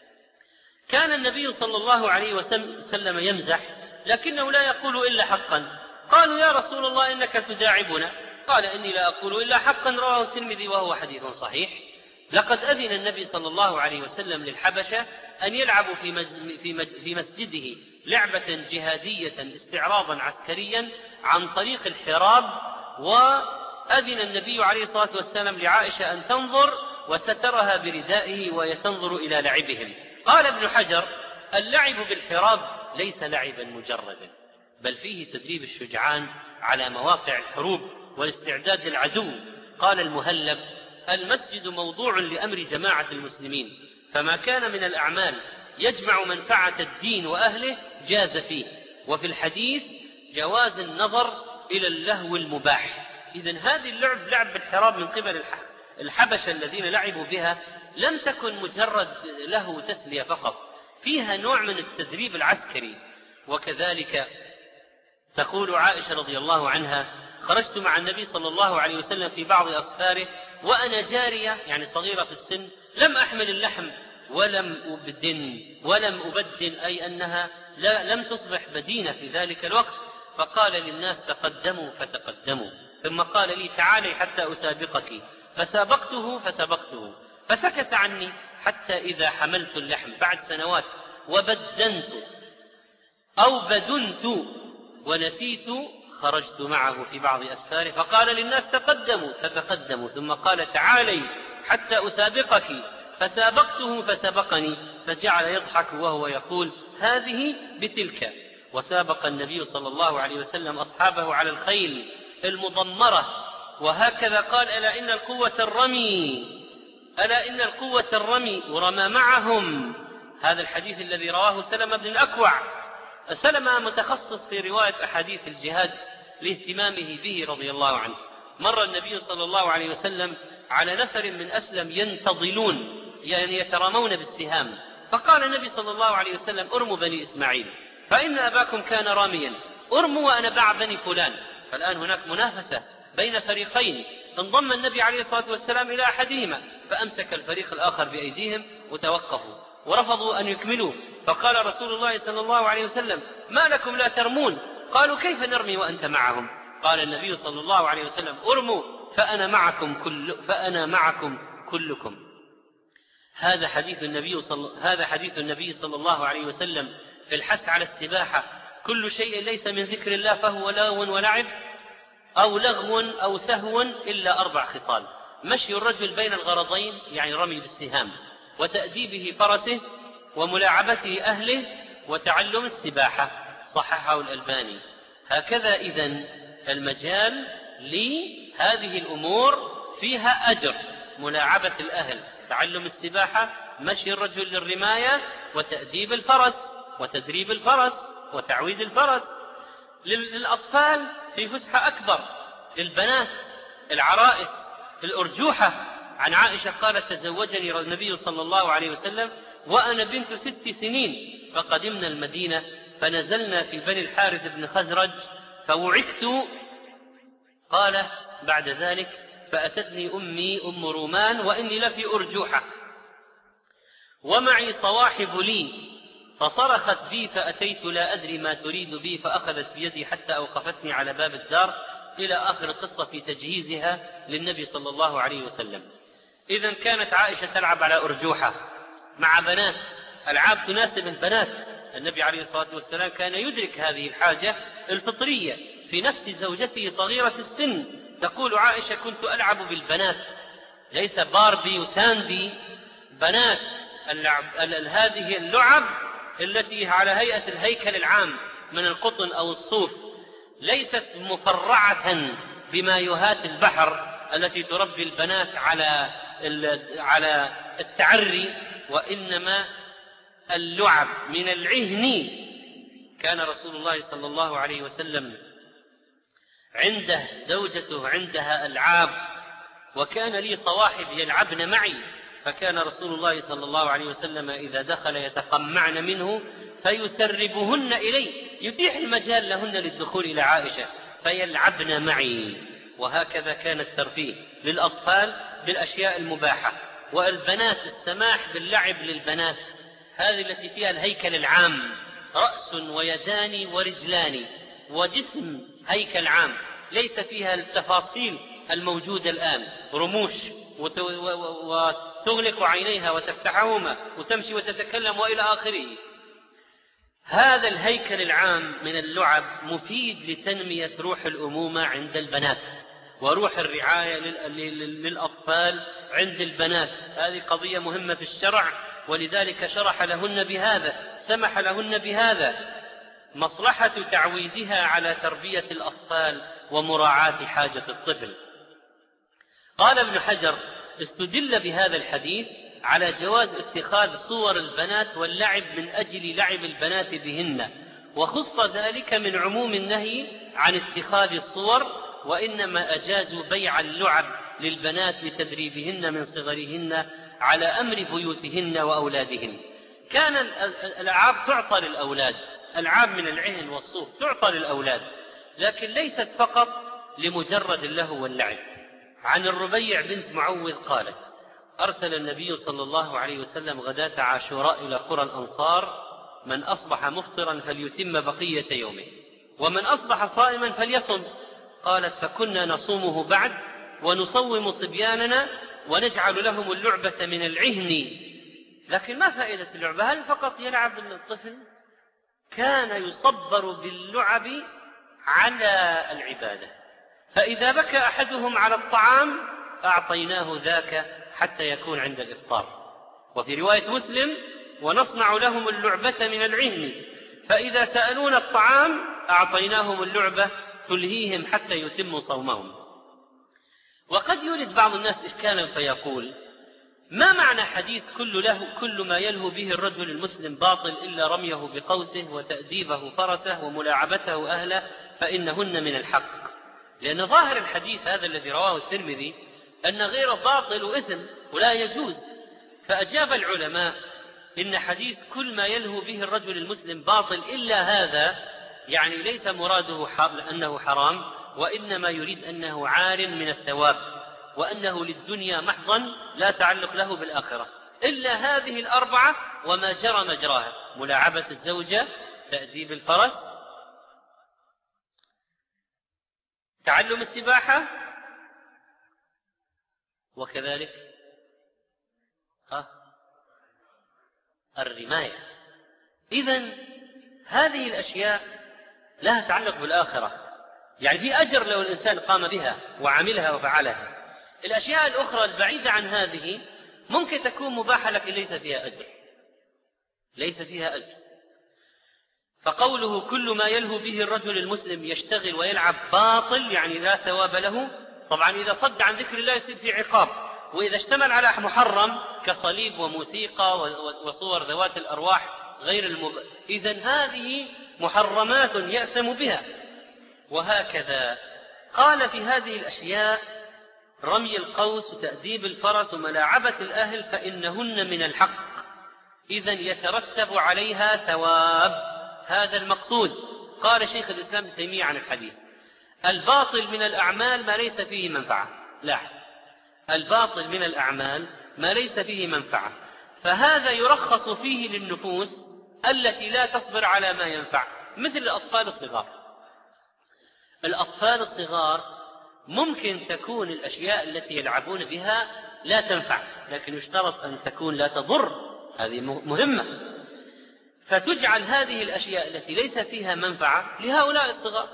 كان النبي صلى الله عليه وسلم يمزح لكنه لا يقول إلا حقا. قالوا: يا رسول الله إنك تداعبنا. قال: إني لا أقول إلا حقا، رواه الترمذي وهو حديث صحيح. لقد أذن النبي صلى الله عليه وسلم للحبشة أن يلعبوا في, في, في مسجده لعبة جهادية استعراضا عسكريا عن طريق الحراب، وأذن النبي عليه الصلاة والسلام لعائشة أن تنظر وسترها بردائه ويتنظر إلى لعبهم. قال ابن حجر: اللعب بالحراب ليس لعبا مجردا، بل فيه تدريب الشجعان على مواقع الحروب والاستعداد للعدو. قال المهلب: المسجد موضوع لأمر جماعة المسلمين، فما كان من الأعمال يجمع منفعة الدين وأهله جاز فيه. وفي الحديث جواز النظر إلى اللهو المباح. إذن هذه اللعب لعب بالحراب من قبل الحبشة الذين لعبوا بها لم تكن مجرد لهو تسلية فقط، فيها نوع من التدريب العسكري. وكذلك تقول عائشة رضي الله عنها: خرجت مع النبي صلى الله عليه وسلم في بعض أسفاره وأنا جارية، يعني صغيرة في السن، لم أحمل اللحم ولم أبدن ولم أبدن أي أنها لا لم تصبح بدينة في ذلك الوقت. فقال للناس: تقدموا فتقدموا، ثم قال لي: تعالي حتى أسابقك، فسابقته فسبقته، فسكت عني حتى إذا حملت اللحم بعد سنوات وبدنت أو بدنت ونسيت خرجت معه في بعض أسفاره فقال للناس: تقدموا فتقدموا، ثم قال: تعالي حتى أسابقك، فسابقته فسبقني، فجعل يضحك وهو يقول: هذه بتلك. وسابق النبي صلى الله عليه وسلم أصحابه على الخيل المضمرة. وهكذا قال: ألا إن القوة الرمي ألا إن القوة الرمي ورمى معهم. هذا الحديث الذي رواه سلمة بن الأكوع. سلمة متخصص في رواية أحاديث الجهاد لاهتمامه به رضي الله عنه. مر النبي صلى الله عليه وسلم على نفر من أسلم ينتظلون، يعني يترامون بالسهام، فقال النبي صلى الله عليه وسلم: أرموا بني إسماعيل فإن أباكم كان راميا، أرموا وأنا باع بني فلان. فالآن هناك منافسة بين فريقين، انضم النبي عليه الصلاة والسلام إلى أحدهما فأمسك الفريق الآخر بأيديهم وتوقفوا ورفضوا أن يكملوا. فقال رسول الله صلى الله عليه وسلم: ما لكم لا ترمون؟ قالوا: كيف نرمي وأنت معهم؟ قال النبي صلى الله عليه وسلم: أرموا فأنا معكم, كل فأنا معكم كلكم. هذا حديث النبي صلى هذا حديث النبي صلى الله عليه وسلم في الحث على السباحة: كل شيء ليس من ذكر الله فهو لغو ولعب أو لغو أو سهو إلا أربع خصال: مشي الرجل بين الغرضين، يعني رمي بالسهام وتأديبه فرسه وملاعبته أهله وتعلم السباحة، صححه الألباني. هكذا إذن المجال لهذه الأمور فيها أجر: ملاعبة الأهل، تعلم السباحة، مشي الرجل للرماية، وتأديب الفرس وتدريب الفرس وتعويد الفرس. للأطفال في فسحة أكبر، للبنات العرائس الأرجوحة. عن عائشة قالت: تزوجني النبي صلى الله عليه وسلم وأنا بنت ست سنين، فقدمنا المدينة فنزلنا في بني الحارث بن خزرج فوعكت. قال بعد ذلك: فأتتني أمي أم رومان وإني لفي أرجوحة ومعي صواحب لي، فصرخت بي فأتيت لا أدري ما تريد بي، فأخذت بيدي حتى أوقفتني على باب الدار، إلى آخر القصة في تجهيزها للنبي صلى الله عليه وسلم. إذن كانت عائشة تلعب على أرجوحة مع بنات، ألعاب تناسب البنات. النبي عليه الصلاة والسلام كان يدرك هذه الحاجة الفطرية في نفس زوجته صغيرة السن. تقول عائشة: كنت ألعب بالبنات، ليس باربي وساندي، بنات. اللعب هذه اللعب التي على هيئة الهيكل العام من القطن أو الصوف، ليست مفرعة بما يهات البحر التي تربي البنات على على التعري، وإنما اللعب من العهن. كان رسول الله صلى الله عليه وسلم عنده زوجته عندها ألعاب، وكان لي صواحب يلعبن معي، فكان رسول الله صلى الله عليه وسلم إذا دخل يتقمعن منه فيسربهن إليه، يتيح المجال لهن للدخول إلى عائشة فيلعبن معي. وهكذا كان الترفيه للأطفال بالأشياء المباحة، والبنات السماح باللعب للبنات، هذه التي فيها الهيكل العام: رأس ويدان ورجلان وجسم هيكل عام، ليس فيها التفاصيل الموجودة الآن، رموش وتغلق عينيها وتفتحهما وتمشي وتتكلم وإلى آخره. هذا الهيكل العام من اللعب مفيد لتنمية روح الأمومة عند البنات، وروح الرعاية للأطفال عند البنات. هذه قضية مهمة في الشرع، ولذلك شرح لهن بهذا، سمح لهن بهذا، مصلحة تعويدها على تربية الأطفال ومراعاة حاجة الطفل. قال ابن حجر: استدل بهذا الحديث على جواز اتخاذ صور البنات واللعب من أجل لعب البنات بهن، وخص ذلك من عموم النهي عن اتخاذ الصور، وإنما أجازوا بيع اللعب للبنات لتدريبهن من صغرهن على أمر بيوتهن وأولادهن. كان الألعاب تعطى للأولاد، ألعاب من العهن والصوف تعطى للأولاد، لكن ليست فقط لمجرد اللهو واللعب. عن الربيع بنت معوذ قالت: أرسل النبي صلى الله عليه وسلم غداة عاشوراء إلى قرى الأنصار: من أصبح مفطرا فليتم بقية يومه، ومن أصبح صائما فليصم. قالت: فكنا نصومه بعد ونصوم صبياننا ونجعل لهم اللعبة من العهن. لكن ما فائدة اللعبة؟ هل فقط يلعب الطفل؟ كان يصبر باللعب على العبادة، فإذا بكى أحدهم على الطعام أعطيناه ذاك حتى يكون عند الإفطار. وفي رواية مسلم: ونصنع لهم اللعبة من العهن، فإذا سألونا الطعام أعطيناهم اللعبة تلهيهم حتى يتموا صومهم. وقد يولد بعض الناس إشكالا فيقول: ما معنى حديث كل, له كل ما يلهو به الرجل المسلم باطل إلا رميه بقوسه وتأديبه فرسه وملاعبته أهله فإنهن من الحق؟ لأن ظاهر الحديث هذا الذي رواه الترمذي أن غير باطل وإثم ولا يجوز. فأجاب العلماء: إن حديث كل ما يلهو به الرجل المسلم باطل إلا هذا، يعني ليس مراده أنه حرام، وإنما يريد أنه عار من الثواب، وأنه للدنيا محضا لا تعلق له بالآخرة، إلا هذه الأربعة وما جرى مجراها: ملاعبة الزوجة، تأديب الفرس، تعلم السباحة، وكذلك ها الرماية. إذن هذه الأشياء لها تعلق بالآخرة، يعني في أجر لو الإنسان قام بها وعملها وفعلها. الأشياء الأخرى البعيدة عن هذه ممكن تكون مباحة لكن ليس فيها أجر، ليس فيها أجر. فقوله كل ما يلهو به الرجل المسلم يشتغل ويلعب باطل يعني لا ثواب له. طبعا إذا صد عن ذكر الله يصير في عقاب، وإذا اشتمل على محرم كصليب وموسيقى وصور ذوات الأرواح غير المب... إذن هذه محرمات يأثم بها. وهكذا قال في هذه الأشياء رمي القوس وتأديب الفرس وملاعبة الأهل فإنهن من الحق، إذن يترتب عليها ثواب. هذا المقصود. قال شيخ الإسلام ابن تيمية عن الحديث الباطل من الأعمال ما ليس فيه منفعة. لا، الباطل من الأعمال ما ليس فيه منفعة، فهذا يرخص فيه للنفوس التي لا تصبر على ما ينفع، مثل الأطفال الصغار. الأطفال الصغار ممكن تكون الأشياء التي يلعبون بها لا تنفع، لكن يشترط أن تكون لا تضر، هذه مهمة. فتجعل هذه الأشياء التي ليس فيها منفعة لهؤلاء الصغار.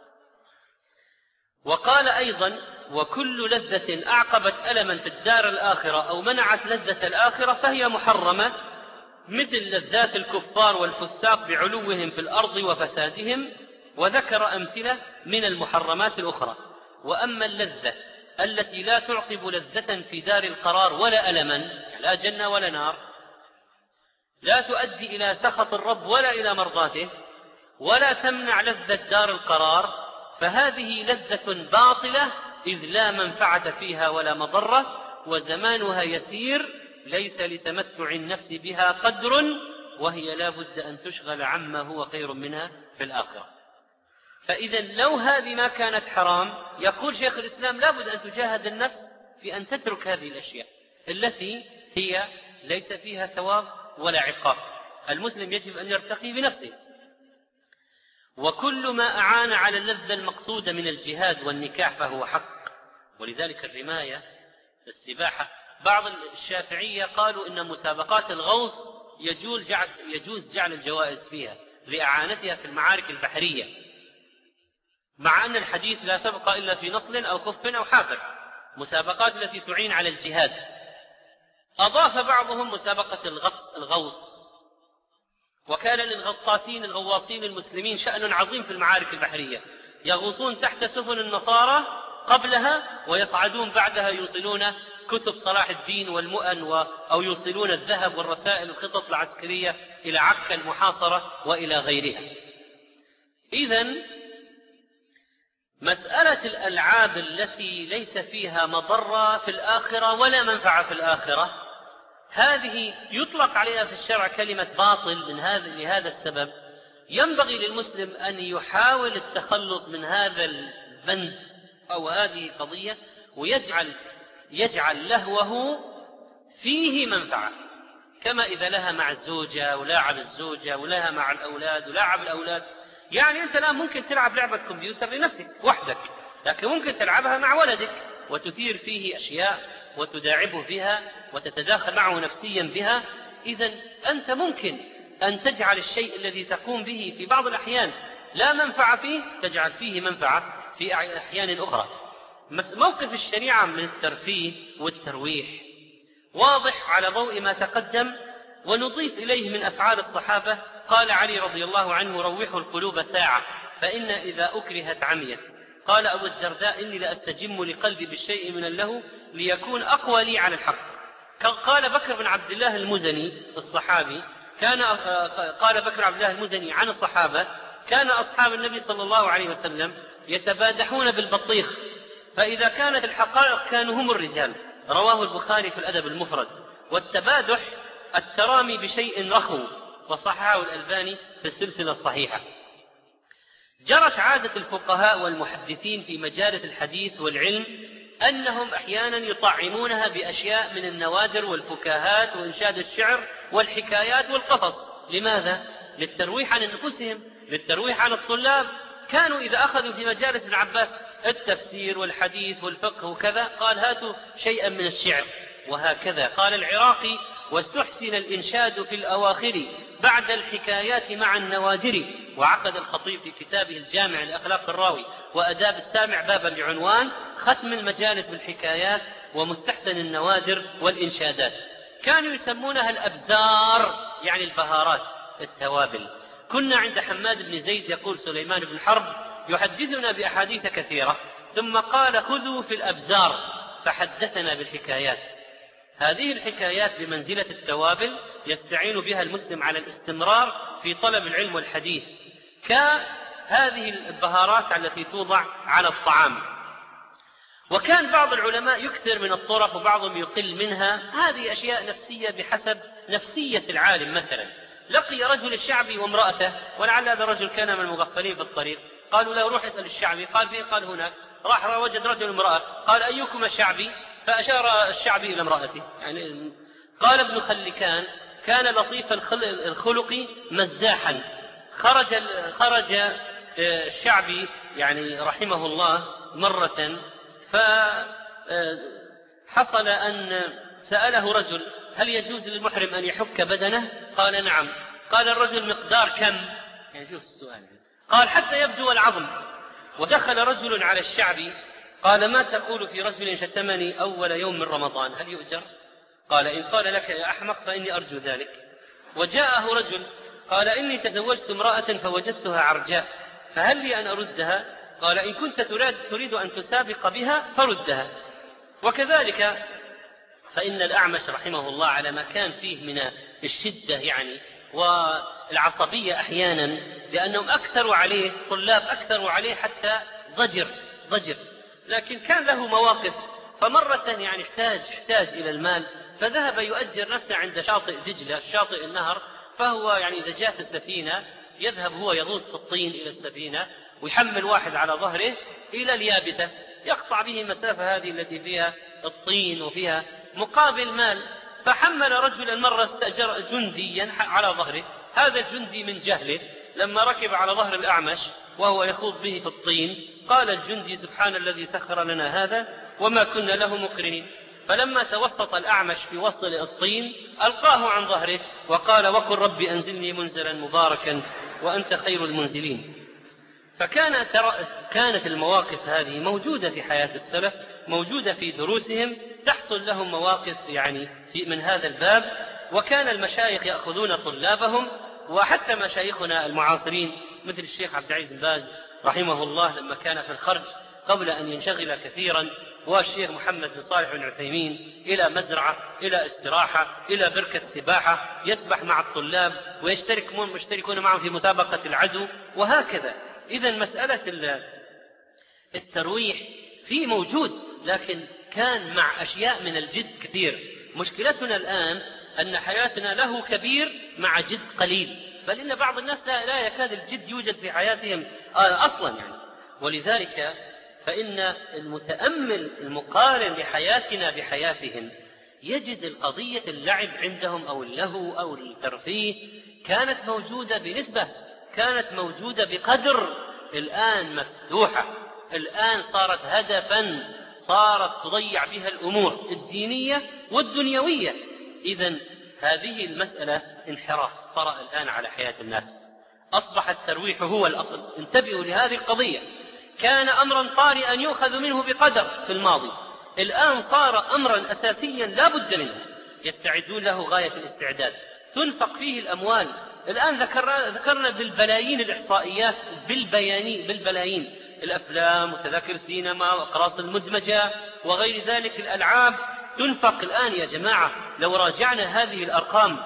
وقال أيضا وكل لذة أعقبت ألما في الدار الآخرة أو منعت لذة الآخرة فهي محرمة، مثل لذات الكفار والفساق بعلوهم في الأرض وفسادهم. وذكر أمثلة من المحرمات الأخرى. وأما اللذة التي لا تعقب لذة في دار القرار ولا ألما، لا جنة ولا نار، لا تؤدي إلى سخط الرب ولا إلى مرضاته، ولا تمنع لذة دار القرار، فهذه لذة باطلة إذ لا منفعة فيها ولا مضرة، وزمانها يسير، ليس لتمتع النفس بها قدر، وهي لا بد أن تشغل عما هو خير منها في الآخرة. فإذا لو هذه ما كانت حرام، يقول شيخ الإسلام لا بد أن تجاهد النفس في أن تترك هذه الأشياء التي هي ليس فيها ثواب ولا عقاب. المسلم يجب أن يرتقي بنفسه. وكل ما أعان على اللذة المقصودة من الجهاد والنكاح فهو حق. ولذلك الرماية السباحة، بعض الشافعية قالوا إن مسابقات الغوص يجوز جعل, يجوز جعل الجوائز فيها لإعانتها في المعارك البحرية، مع أن الحديث لا سبق إلا في نصل أو خف أو حافر، مسابقات التي تعين على الجهاد. أضاف بعضهم مسابقة الغوص. وكان للغطاسين الغواصين المسلمين شأن عظيم في المعارك البحرية، يغوصون تحت سفن النصارى قبلها ويصعدون بعدها، يوصلون كتب صلاح الدين والمؤن و... أو يوصلون الذهب والرسائل الخطط العسكرية إلى عكا المحاصرة وإلى غيرها. إذن مسألة الألعاب التي ليس فيها مضرة في الآخرة ولا منفعة في الآخرة، هذه يطلق عليها في الشرع كلمة باطل من هذا لهذا السبب. ينبغي للمسلم أن يحاول التخلص من هذا البند أو هذه القضية، ويجعل يجعل لهوه فيه منفعة، كما إذا لها مع الزوجة ولاعب الزوجة ولها مع الأولاد ولاعب الأولاد. يعني أنت لا ممكن تلعب لعبة كمبيوتر لنفسك وحدك، لكن ممكن تلعبها مع ولدك وتثير فيه أشياء وتداعبه بها وتتداخل معه نفسيا بها. إذن أنت ممكن أن تجعل الشيء الذي تقوم به في بعض الأحيان لا منفعة فيه تجعل فيه منفعة في أحيان أخرى. موقف الشريعة من الترفيه والترويح واضح على ضوء ما تقدم، ونضيف إليه من أفعال الصحابة. قال علي رضي الله عنه روحوا القلوب ساعة فإن إذا أكرهت عميت. قال أبو الدرداء إني لأستجم لقلبي بالشيء من اللهو ليكون أقوى لي على الحق. قال بكر بن عبد الله المزني الصحابي كان قال بكر عبد الله المزني عن الصحابة كان أصحاب النبي صلى الله عليه وسلم يتبادحون بالبطيخ، فإذا كانت الحقائق كانوا هم الرجال. رواه البخاري في الأدب المفرد. والتبادح الترامي بشيء رخو، وصححه الألباني في السلسلة الصحيحة. جرت عادة الفقهاء والمحدثين في مجالس الحديث والعلم أنهم أحيانا يطعمونها بأشياء من النوادر والفكاهات وإنشاد الشعر والحكايات والقصص. لماذا؟ للترويح عن أنفسهم، للترويح عن الطلاب. كانوا إذا أخذوا في مجالس ابن عباس التفسير والحديث والفقه وكذا قال هاتوا شيئا من الشعر. وهكذا قال العراقي واستحسن الإنشاد في الأواخر بعد الحكايات مع النوادر. وعقد الخطيب في كتابه الجامع لأخلاق الراوي وأداب السامع بابا بعنوان ختم المجالس بالحكايات ومستحسن النوادر والإنشادات. كانوا يسمونها الأبزار، يعني البهارات، التوابل. كنا عند حماد بن زيد يقول سليمان بن حرب يحدثنا بأحاديث كثيرة، ثم قال خذوا في الأبزار، فحدثنا بالحكايات. هذه الحكايات بمنزلة التوابل يستعين بها المسلم على الاستمرار في طلب العلم والحديث، كهذه البهارات التي توضع على الطعام. وكان بعض العلماء يكثر من الطرق وبعضهم يقل منها، هذه أشياء نفسية بحسب نفسية العالم. مثلا لقي رجل الشعبي وامرأته، ولعل هذا الرجل كان من المغفلين في الطريق، قالوا له روح اسأل الشعبي، قال فين؟ قال هناك. راح وجد رجل امرأة، قال أيكم الشعبي؟ فأشار الشعبي إلى امرأته. يعني قال ابن خلكان كان لطيف الخلق مزاحا. خرج خرج الشعبي يعني رحمه الله مرة، فحصل أن سأله رجل هل يجوز للمحرم أن يحك بدنه؟ قال نعم. قال الرجل مقدار كم؟ يعني شوف السؤال. قال حتى يبدو العظم. ودخل رجل على الشعبي قال ما تقول في رجل شتمني أول يوم من رمضان، هل يؤجر؟ قال إن قال لك يا أحمق فإني أرجو ذلك. وجاءه رجل قال إني تزوجت امرأة فوجدتها عرجاء، فهل لي أن أردها؟ قال إن كنت تريد أن تسابق بها فردها. وكذلك فإن الأعمش رحمه الله على ما كان فيه من الشدة يعني والعصبية أحيانا، لأنهم أكثروا عليه، طلاب أكثروا عليه حتى ضجر ضجر لكن كان له مواقف. فمرة يعني احتاج احتاج إلى المال، فذهب يؤجر نفسه عند شاطئ دجلة، شاطئ النهر. فهو يعني إذا جاءت السفينة يذهب هو يغوص في الطين إلى السفينة، ويحمل واحد على ظهره إلى اليابسة، يقطع به مسافة هذه التي فيها الطين وفيها مقابل مال. فحمل رجلا مرة استأجر جنديا على ظهره، هذا الجندي من جهله لما ركب على ظهر الأعمش وهو يخوض به في الطين، قال الجندي سبحان الذي سخر لنا هذا وما كنا له مقرنين. فلما توسط الأعمش في وسط الطين ألقاه عن ظهره وقال وقل ربي أنزلني منزلا مباركا وأنت خير المنزلين. فكانت كانت المواقف هذه موجودة في حياة السلف، موجودة في دروسهم، تحصل لهم مواقف يعني في من هذا الباب. وكان المشايخ يأخذون طلابهم، وحتى مشايخنا المعاصرين مثل الشيخ عبد العزيز بن باز رحمه الله لما كان في الخرج قبل أن ينشغل كثيرا، والشيخ محمد بن صالح بن عثيمين إلى مزرعة، إلى استراحة، إلى بركة سباحة، يسبح مع الطلاب ويشتركون مشتركون معهم في مسابقة العدو وهكذا. إذن مسألة الترويح في موجود، لكن كان مع أشياء من الجد كثير. مشكلتنا الآن أن حياتنا له كبير مع جد قليل، بل إن بعض الناس لا, لا يكاد الجد يوجد في حياتهم أصلا يعني. ولذلك فإن المتأمل المقارن لحياتنا بحياتهم يجد القضية اللعب عندهم أو اللهو أو الترفيه كانت موجودة بنسبة، كانت موجودة بقدر، الآن مفتوحة، الآن صارت هدفا، صارت تضيع بها الأمور الدينية والدنيوية. إذن هذه المسألة انحراف طرأ الآن على حياة الناس، أصبح الترويح هو الأصل. انتبهوا لهذه القضية. كان أمرا طارئا يؤخذ منه بقدر في الماضي، الآن صار أمرا أساسيا لا بد منه، يستعدون له غاية الاستعداد، تنفق فيه الأموال. الآن ذكرنا, ذكرنا بالبلايين الإحصائيات، بالبياني بالبلايين، الأفلام وتذاكر سينما وأقراص المدمجة وغير ذلك، الألعاب تنفق الآن يا جماعة. لو راجعنا هذه الأرقام،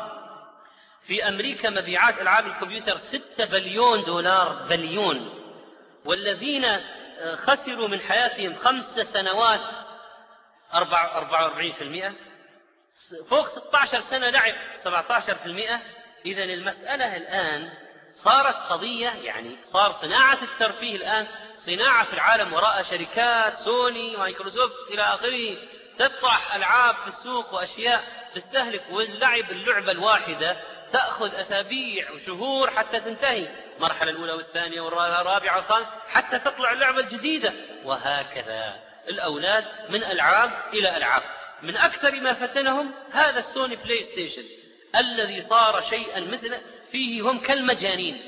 في أمريكا مبيعات ألعاب الكمبيوتر ستة بليون دولار، بليون، والذين خسروا من حياتهم خمس سنوات أربعة وأربعين بالمئة، فوق ستة عشر سنة لعب سبعة عشر بالمئة. إذن المسألة الآن صارت قضية، يعني صار صناعة الترفيه الآن صناعة في العالم وراء شركات سوني ومايكروسوفت إلى آخره، تطرح ألعاب في السوق وأشياء تستهلك، واللعب اللعبة الواحدة تأخذ أسابيع وشهور حتى تنتهي، المرحلة الأولى والثانية والرابعة والخامسة حتى تطلع اللعبة الجديدة، وهكذا. الأولاد من ألعاب إلى ألعاب. من أكثر ما فتنهم هذا السوني بلاي ستيشن الذي صار شيئا مثل فيه هم كالمجانين،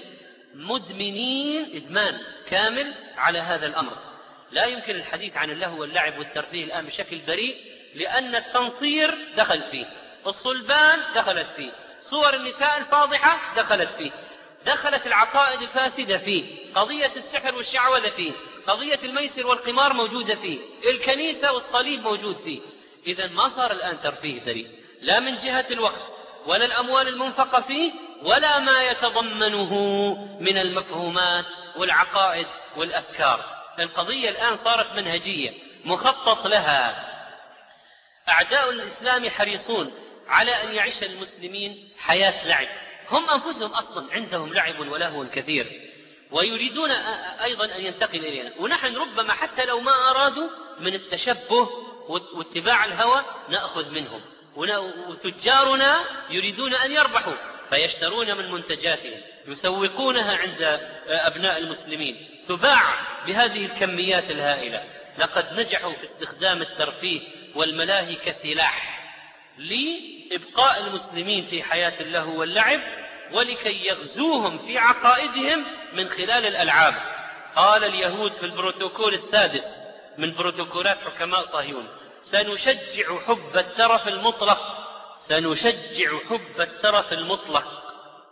مدمنين إدمان كامل على هذا الأمر. لا يمكن الحديث عن اللهو واللعب والترفيه الآن بشكل بريء لأن التنصير دخل فيه، الصلبان دخلت فيه، صور النساء الفاضحة دخلت فيه، دخلت العقائد الفاسدة فيه، قضية السحر والشعوذة فيه، قضية الميسر والقمار موجودة فيه، الكنيسة والصليب موجود فيه. إذا ما صار الآن ترفيه بريء، لا من جهة الوقت ولا الأموال المنفقة فيه ولا ما يتضمنه من المفهومات والعقائد والأفكار. القضية الآن صارت منهجية مخطط لها. أعداء الإسلام حريصون على أن يعيش المسلمين حياة لعب، هم أنفسهم أصلا عندهم لعب ولهو كثير، ويريدون أيضا أن ينتقل إلينا، ونحن ربما حتى لو ما أرادوا من التشبه واتباع الهوى نأخذ منهم، وتجارنا يريدون أن يربحوا فيشترون من منتجاتهم، يسوقونها عند أبناء المسلمين، تباع بهذه الكميات الهائلة. لقد نجحوا في استخدام الترفيه والملاهي كسلاح لإبقاء المسلمين في حياة اللهو واللعب، ولكي يغزوهم في عقائدهم من خلال الألعاب. قال اليهود في البروتوكول السادس من بروتوكولات حكماء صهيون: سنشجع حب الترف المطلق، سنشجع حب الترف المطلق.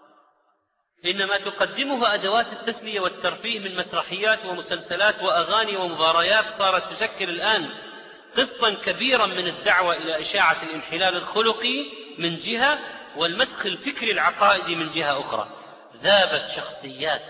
إنما تقدمه أدوات التسلية والترفيه من مسرحيات ومسلسلات وأغاني ومباريات صارت تشكل الآن قسطا كبيرا من الدعوة إلى إشاعة الانحلال الخلقي من جهة، والمسخ الفكري العقائدي من جهة أخرى. ذابت شخصيات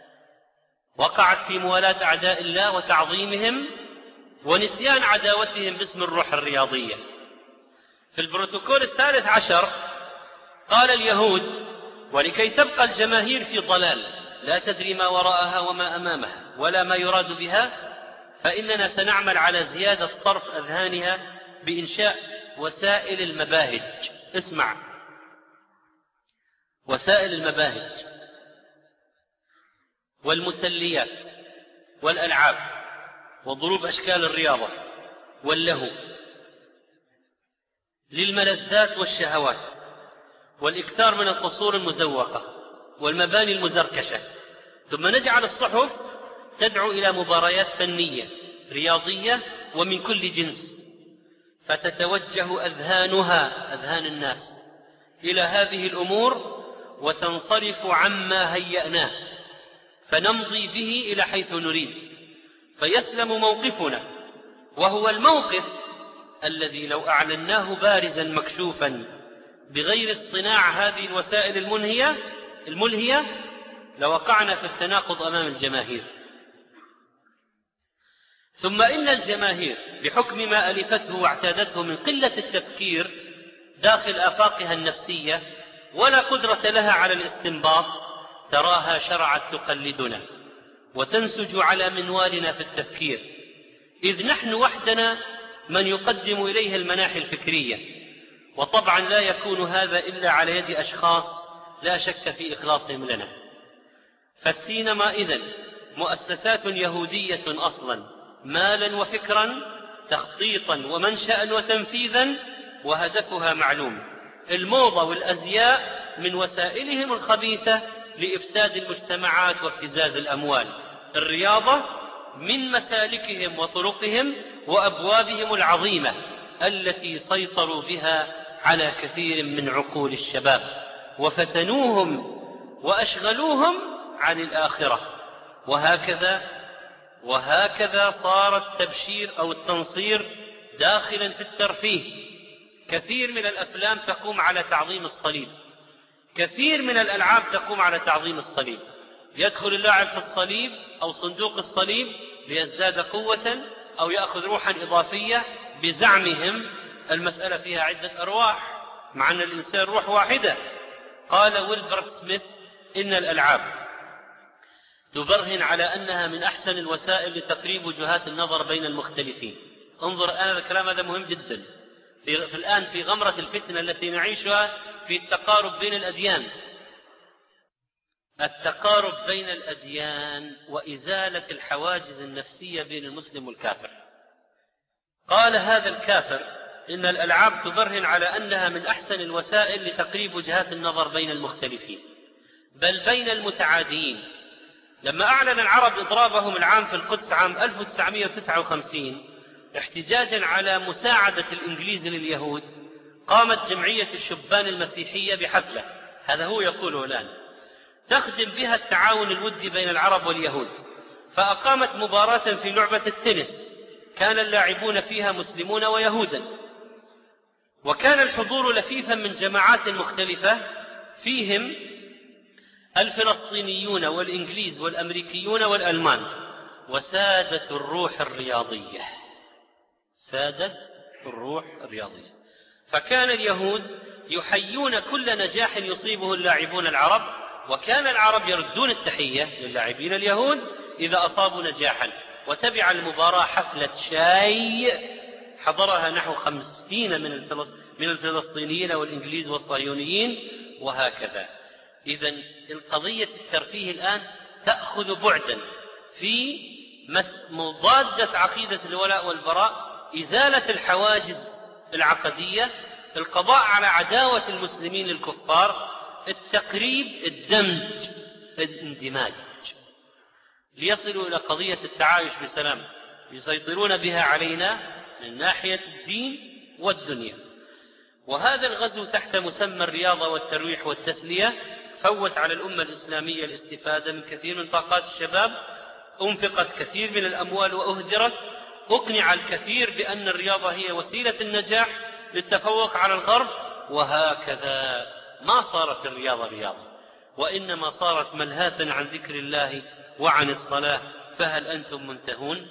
وقعت في موالاة أعداء الله وتعظيمهم ونسيان عداوتهم باسم الروح الرياضية. في البروتوكول الثالث عشر قال اليهود: ولكي تبقى الجماهير في ضلال لا تدري ما وراءها وما أمامها ولا ما يراد بها، فإننا سنعمل على زيادة صرف أذهانها بإنشاء وسائل المباهج. اسمع، وسائل المباهج والمسليات والألعاب وضروب أشكال الرياضة واللهو للملذات والشهوات، والإكثار من القصور المزوقة والمباني المزركشة. ثم نجعل الصحف تدعو إلى مباريات فنية رياضية ومن كل جنس، فتتوجه أذهانها أذهان الناس إلى هذه الأمور وتنصرف عما هيأناه، فنمضي به إلى حيث نريد، فيسلم موقفنا، وهو الموقف الذي لو أعلناه بارزا مكشوفا بغير اصطناع هذه الوسائل المنهية الملهية لوقعنا في التناقض أمام الجماهير. ثم إن الجماهير بحكم ما ألفته واعتادته من قلة التفكير داخل آفاقها النفسية ولا قدرة لها على الاستنباط، تراها شرعت تقلدنا وتنسج على منوالنا في التفكير، إذ نحن وحدنا من يقدم إليها المناحي الفكرية. وطبعا لا يكون هذا إلا على يد أشخاص لا شك في إخلاصهم لنا. فالسينما إذن مؤسسات يهودية أصلا، مالا وفكرا، تخطيطا ومنشأ وتنفيذا، وهدفها معلوم. الموضة والأزياء من وسائلهم الخبيثة لإفساد المجتمعات وابتزاز الأموال. الرياضة من مسالكهم وطرقهم وأبوابهم العظيمة التي سيطروا بها على كثير من عقول الشباب وفتنوهم وأشغلوهم عن الآخرة. وهكذا وهكذا صار التبشير أو التنصير داخلا في الترفيه. كثير من الأفلام تقوم على تعظيم الصليب، كثير من الألعاب تقوم على تعظيم الصليب. يدخل اللاعب في الصليب أو صندوق الصليب ليزداد قوة أو يأخذ روحا إضافية. بزعمهم المسألة فيها عدة أرواح، مع أن الإنسان روح واحدة. قال ويلبرت سميث إن الألعاب تبرهن على أنها من أحسن الوسائل لتقريب وجهات النظر بين المختلفين. انظر، أنا الكلام هذا مهم جدا في الآن في غمرة الفتنة التي نعيشها في التقارب بين الأديان، التقارب بين الأديان وإزالة الحواجز النفسية بين المسلم والكافر. قال هذا الكافر إن الألعاب تبرهن على أنها من أحسن الوسائل لتقريب وجهات النظر بين المختلفين بل بين المتعاديين. لما أعلن العرب إضرابهم العام في القدس عام ألف وتسعمائة وتسعة وخمسين احتجاجا على مساعدة الإنجليز لليهود قامت جمعية الشبان المسيحية بحفلة، هذا هو يقوله الآن، تخدم بها التعاون الودي بين العرب واليهود، فأقامت مباراة في لعبة التنس كان اللاعبون فيها مسلمون ويهودا، وكان الحضور لفيفا من جماعات مختلفة فيهم الفلسطينيون والإنجليز والأمريكيون والألمان، وسادت الروح الرياضية، سادت الروح الرياضية، فكان اليهود يحيون كل نجاح يصيبه اللاعبون العرب، وكان العرب يردون التحية للاعبين اليهود إذا أصابوا نجاحا، وتبع المباراة حفلة شاي حضرها نحو خمسين من الفلسطينيين والإنجليز والصهيونيين، وهكذا. إذن القضية الترفيه الآن تأخذ بعدا في مضادة عقيدة الولاء والبراء، إزالة الحواجز العقدية، القضاء على عداوة المسلمين للكفار، التقريب، الدمج، الاندماج، ليصلوا إلى قضية التعايش بسلام يسيطرون بها علينا من ناحية الدين والدنيا. وهذا الغزو تحت مسمى الرياضة والترويح والتسلية فوت على الأمة الإسلامية الاستفادة من كثير من طاقات الشباب، أنفقت كثير من الأموال وأهدرت، أقنع الكثير بأن الرياضة هي وسيلة النجاح للتفوق على الغرب، وهكذا ما صارت الرياضة رياضة، وإنما صارت ملهاة عن ذكر الله وعن الصلاة، فهل أنتم منتهون؟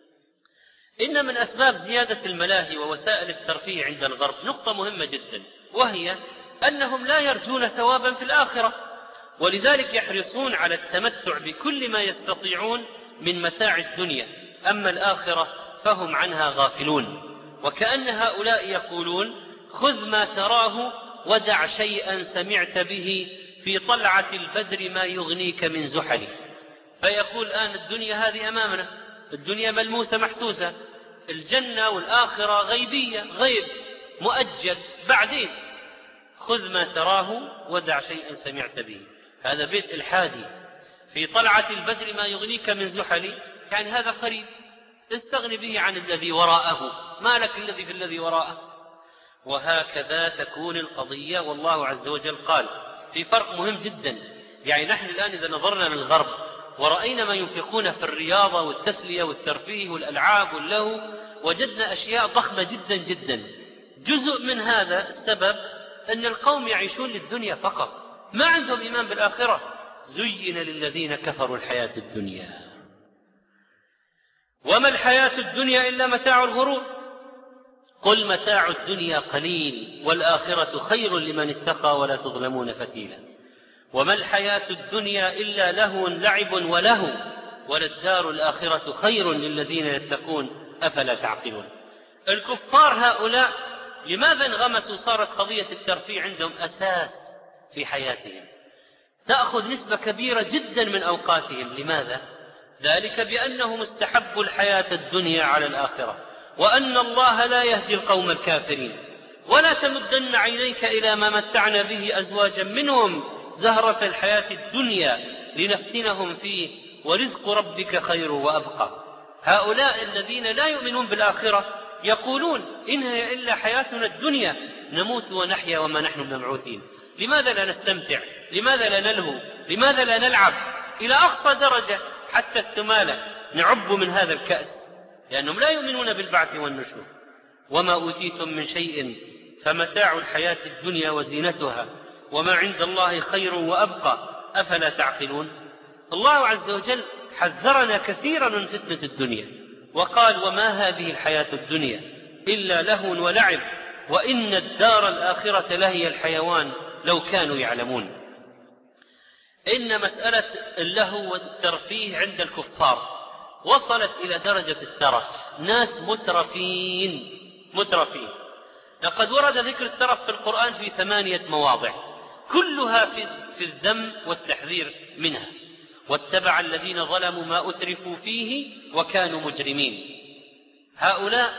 إن من أسباب زيادة الملاهي ووسائل الترفيه عند الغرب نقطة مهمة جدا، وهي أنهم لا يرجون ثوابا في الآخرة، ولذلك يحرصون على التمتع بكل ما يستطيعون من متاع الدنيا، أما الآخرة فهم عنها غافلون. وكأن هؤلاء يقولون: خذ ما تراه ودع شيئا سمعت به في طلعة البدر ما يغنيك من زحل. فيقول الآن الدنيا هذه أمامنا، الدنيا ملموسة محسوسة، الجنة والآخرة غيبية، غيب مؤجل بعدين، خذ ما تراه ودع شيئا سمعت به. هذا بيت الحادي، في طلعة البدر ما يغنيك من زحل، يعني هذا قريب، استغني به عن الذي وراءه، ما لك الذي في الذي وراءه. وهكذا تكون القضية. والله عز وجل قال في فرق مهم جدا، يعني نحن الآن إذا نظرنا للغرب ورأينا ما ينفقون في الرياضة والتسلية والترفيه والألعاب واللهو، وجدنا أشياء ضخمة جدا جدا. جزء من هذا السبب أن القوم يعيشون للدنيا فقط، ما عندهم إيمان بالآخرة. زين للذين كفروا الحياة الدنيا وما الحياة الدنيا إلا متاع الغرور، قل متاع الدنيا قليل والآخرة خير لمن اتقى ولا تظلمون فتيلا. وما الحياة الدنيا إلا لهو لعب ولهو وللدار الآخرة خير للذين يتقون أفلا تعقلون. الكفار هؤلاء لماذا انغمسوا؟ صارت قضية الترفيه عندهم أساس في حياتهم، تأخذ نسبة كبيرة جدا من أوقاتهم. لماذا؟ ذلك بأنهم استحبوا الحياة الدنيا على الآخرة، وأن الله لا يهدي القوم الكافرين. ولا تمدن عينيك إلى ما متعنا به أزواجا منهم زهرة الحياة الدنيا لنفتنهم فيه ورزق ربك خير وأبقى. هؤلاء الذين لا يؤمنون بالآخرة يقولون إن هي إلا حياتنا الدنيا نموت ونحيا وما نحن بمبعوثين. لماذا لا نستمتع؟ لماذا لا نلهو؟ لماذا لا نلعب؟ إلى أقصى درجة حتى الثمالة نعب من هذا الكأس، لأنهم لا يؤمنون بالبعث والنشور. وما أوتيتم من شيء فمتاع الحياة الدنيا وزينتها وما عند الله خير وأبقى أفلا تعقلون. الله عز وجل حذرنا كثيرا من فتنة الدنيا وقال: وما هذه الحياة الدنيا إلا لهو ولعب وإن الدار الآخرة لهي الحيوان لو كانوا يعلمون. إن مسألة اللهو والترفيه عند الكفار وصلت إلى درجة الترف، ناس مترفين مترفين. لقد ورد ذكر الترف في القرآن في ثمانية مواضع، كلها في الذم والتحذير منها. واتبع الذين ظلموا ما أترفوا فيه وكانوا مجرمين. هؤلاء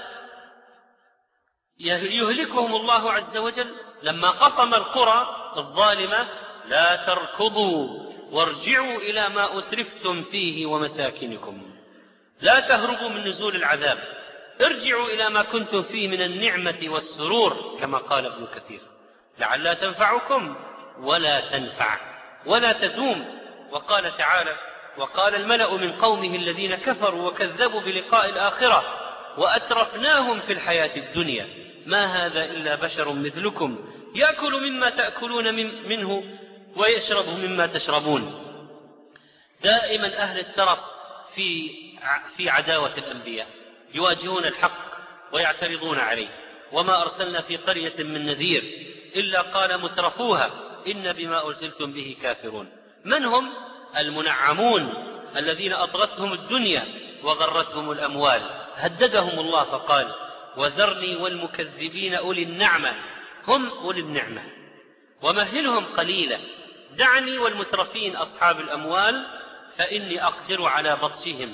يهلكهم الله عز وجل لما قسم القرى الظالمة: لا تركضوا وارجعوا إلى ما أترفتم فيه ومساكنكم. لا تهربوا من نزول العذاب، ارجعوا إلى ما كنتم فيه من النعمة والسرور كما قال ابن كثير لعل تنفعكم ولا تنفع ولا تدوم. وقال تعالى وقال الملأ من قومه الذين كفروا وكذبوا بلقاء الآخرة وأترفناهم في الحياة الدنيا ما هذا إلا بشر مثلكم يأكل مما تأكلون منه ويشرب مما تشربون. دائما أهل الترف في في عداوة الأنبياء يواجهون الحق ويعترضون عليه. وما أرسلنا في قرية من نذير إلا قال مترفوها إن بما أرسلتم به كافرون. من هم؟ المنعمون الذين أطغتهم الدنيا وغرتهم الأموال. هددهم الله فقال وذرني والمكذبين أولي النعمة هم أولي النعمة ومهلهم قليلا دعني والمترفين أصحاب الأموال فإني أقدر على بطشهم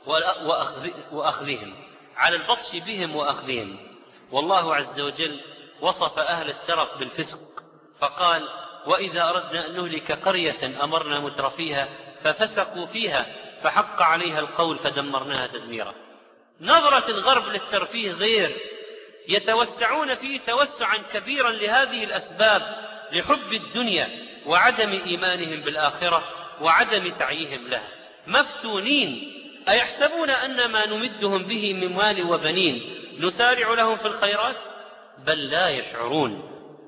وأخذهم على البطش بهم وأخذهم. والله عز وجل وصف أهل الترف بالفسق فقال وإذا أردنا أن نهلك قرية أمرنا مترفيها ففسقوا فيها فحق عليها القول فدمرناها تدميرا. نظرة الغرب للترفيه غير، يتوسعون فيه توسعا كبيرا لهذه الأسباب لحب الدنيا وعدم إيمانهم بالآخرة وعدم سعيهم لها. مفتونين أيحسبون أن ما نمدهم به من مال وبنين نسارع لهم في الخيرات بل لا يشعرون.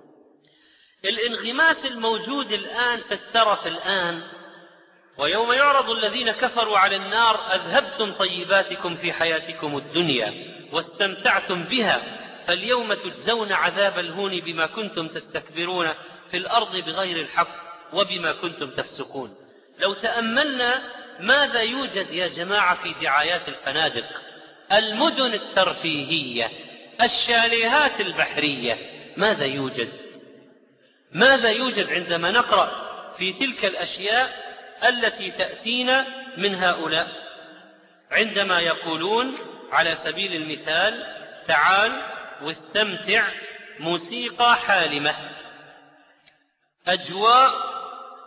الانغماس الموجود الآن في الترف الآن ويوم يعرض الذين كفروا على النار أذهبتم طيباتكم في حياتكم الدنيا واستمتعتم بها فاليوم تجزون عذاب الهون بما كنتم تستكبرون في الأرض بغير الحق وبما كنتم تفسقون. لو تأملنا ماذا يوجد يا جماعة في دعايات الفنادق، المدن الترفيهية، الشاليهات البحرية، ماذا يوجد؟ ماذا يوجد عندما نقرأ في تلك الأشياء التي تأتينا من هؤلاء عندما يقولون على سبيل المثال تعال واستمتع موسيقى حالمة أجواء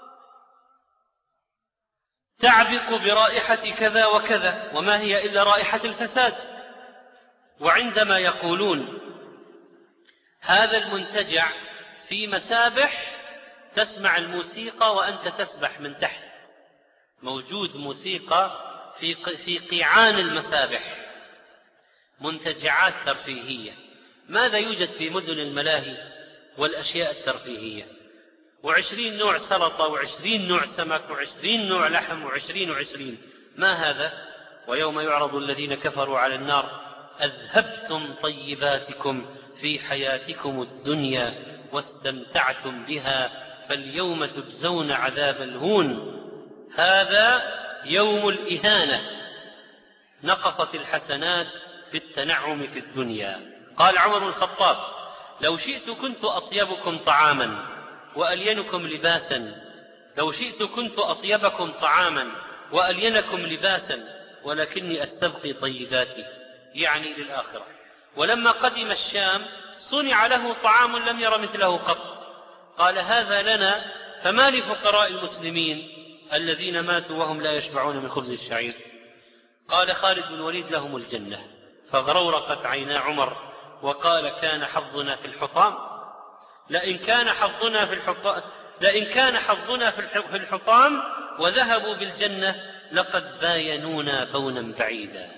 تعبق برائحة كذا وكذا وما هي إلا رائحة الفساد. وعندما يقولون هذا المنتجع في مسابح تسمع الموسيقى وأنت تسبح من تحت، موجود موسيقى في في قيعان المسابح، منتجعات ترفيهية. ماذا يوجد في مدن الملاهي والأشياء الترفيهية؟ وعشرين نوع سلطة وعشرين نوع سمك وعشرين نوع لحم وعشرين وعشرين. ما هذا؟ ويوم يعرض الذين كفروا على النار أذهبتم طيباتكم في حياتكم الدنيا واستمتعتم بها فاليوم تجزون عذاب الهون هذا يوم الإهانة. نقصت الحسنات في التنعم في الدنيا. قال عمر بن الخطاب لو شئت كنت أطيبكم طعاما وألينكم لباسا لو شئت كنت أطيبكم طعاما وألينكم لباسا ولكني أستبقي طيباتي، يعني للآخرة. ولما قدم الشام صنع له طعام لم ير مثله قط، قال هذا لنا فما لفقراء المسلمين الذين ماتوا وهم لا يشبعون من خبز الشعير. قال خالد بن الوليد لهم الجنة، فغرورقت عينا عمر وقال كان حظنا في الحطام لئن كان حظنا في الحطام لئن كان حظنا في الحطام وذهبوا بالجنة لقد باينونا بونا بعيدا.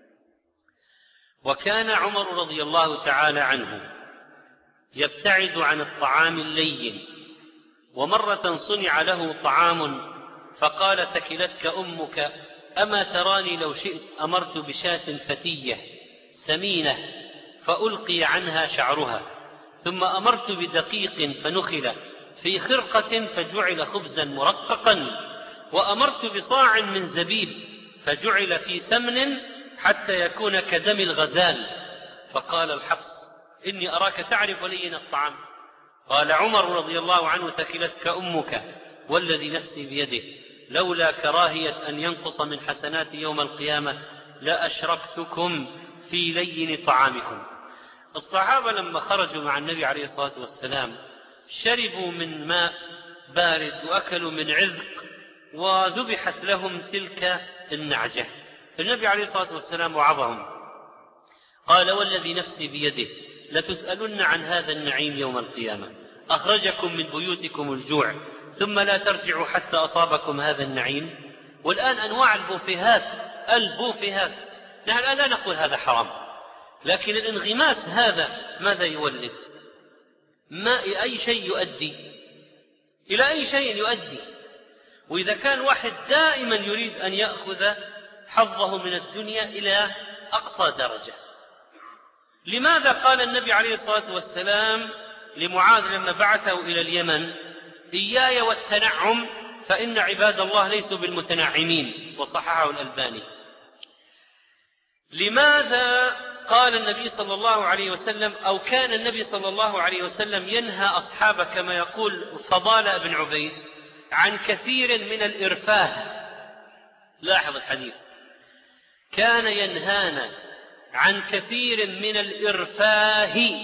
وكان عمر رضي الله تعالى عنه يبتعد عن الطعام اللين، ومرة صنع له طعام فقال تكلتك أمك أما تراني لو شئت أمرت بشاة فتية سمينة فألقي عنها شعرها ثم أمرت بدقيق فنخل في خرقة فجعل خبزا مرققا وأمرت بصاع من زبيب فجعل في سمن حتى يكون كدم الغزال. فقال الحفص إني أراك تعرف لين الطعام. قال عمر رضي الله عنه تكلتك أمك والذي نفسي بيده لولا كراهية أن ينقص من حسنات يوم القيامة لأشركتكم في لين طعامكم. الصحابة لما خرجوا مع النبي عليه الصلاة والسلام شربوا من ماء بارد وأكلوا من عذق وذبحت لهم تلك النعجة. النبي عليه الصلاة والسلام وعظهم قال والذي نفسي بيده لتسألن عن هذا النعيم يوم القيامة، أخرجكم من بيوتكم الجوع ثم لا ترجعوا حتى أصابكم هذا النعيم. والآن أنواع البوفيهات البوفيهات نحن الآن لا نقول هذا حرام، لكن الانغماس هذا ماذا يولد؟ ما أي شيء يؤدي إلى أي شيء يؤدي. وإذا كان واحد دائما يريد أن يأخذ حظه من الدنيا إلى أقصى درجة، لماذا قال النبي عليه الصلاة والسلام لمعاذ لما بعثه إلى اليمن إياي والتنعم فإن عباد الله ليسوا بالمتنعمين، وصححه الألباني؟ لماذا قال النبي صلى الله عليه وسلم أو كان النبي صلى الله عليه وسلم ينهى أصحابه كما يقول فضالة بن عبيد عن كثير من الإرفاه؟ لاحظ الحديث، كان ينهانا عن كثير من الإرفاه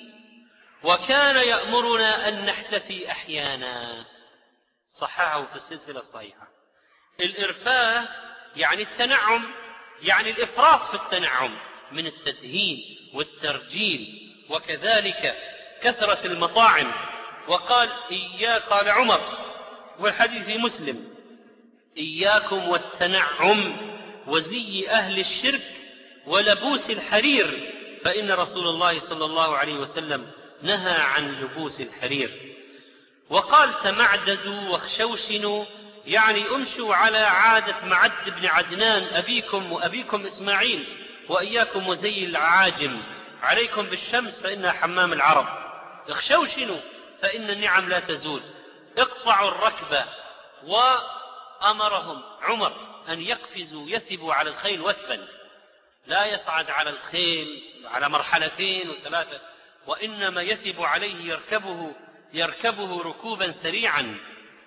وكان يأمرنا أن نحتفي أحيانا، صححه في السلسلة الصحيحة. الإرفاه يعني التنعم، يعني الإفراط في التنعم من التدهين والترجيل، وكذلك كثرة المطاعم. وقال إياك، قال عمر والحديث في مسلم، إياكم والتنعم وزي أهل الشرك ولبوس الحرير، فإن رسول الله صلى الله عليه وسلم نهى عن لبوس الحرير. وقال تمعددوا واخشوشنوا، يعني امشوا على عادة معد بن عدنان أبيكم وأبيكم إسماعيل، وإياكم وزي العاجم، عليكم بالشمس فإنها حمام العرب، اخشوشنوا فإن النعم لا تزول، اقطعوا الركبة. وأمرهم عمر أن يقفزوا يثبوا على الخيل وثبا، لا يصعد على الخيل على مرحلتين وثلاثة، وإنما يثب عليه يركبه يركبه ركوبا سريعا.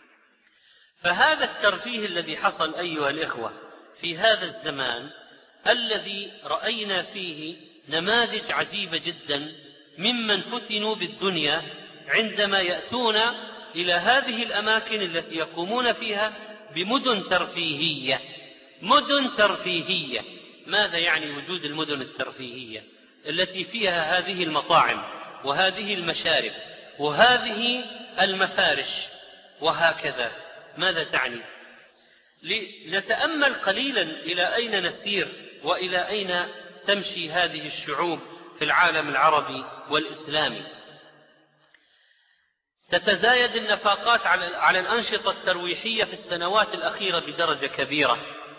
فهذا الترفيه الذي حصل أيها الإخوة في هذا الزمان الذي رأينا فيه نماذج عجيبة جدا ممن فتنوا بالدنيا عندما يأتون إلى هذه الأماكن التي يقومون فيها بمدن ترفيهية. مدن ترفيهية، ماذا يعني وجود المدن الترفيهية التي فيها هذه المطاعم وهذه المشارب وهذه المفارش وهكذا؟ ماذا تعني؟ لنتأمل قليلا إلى أين نسير وإلى أين تمشي هذه الشعوب في العالم العربي والإسلامي. تتزايد النفاقات على الأنشطة الترويحية في السنوات الأخيرة بدرجة كبيرة،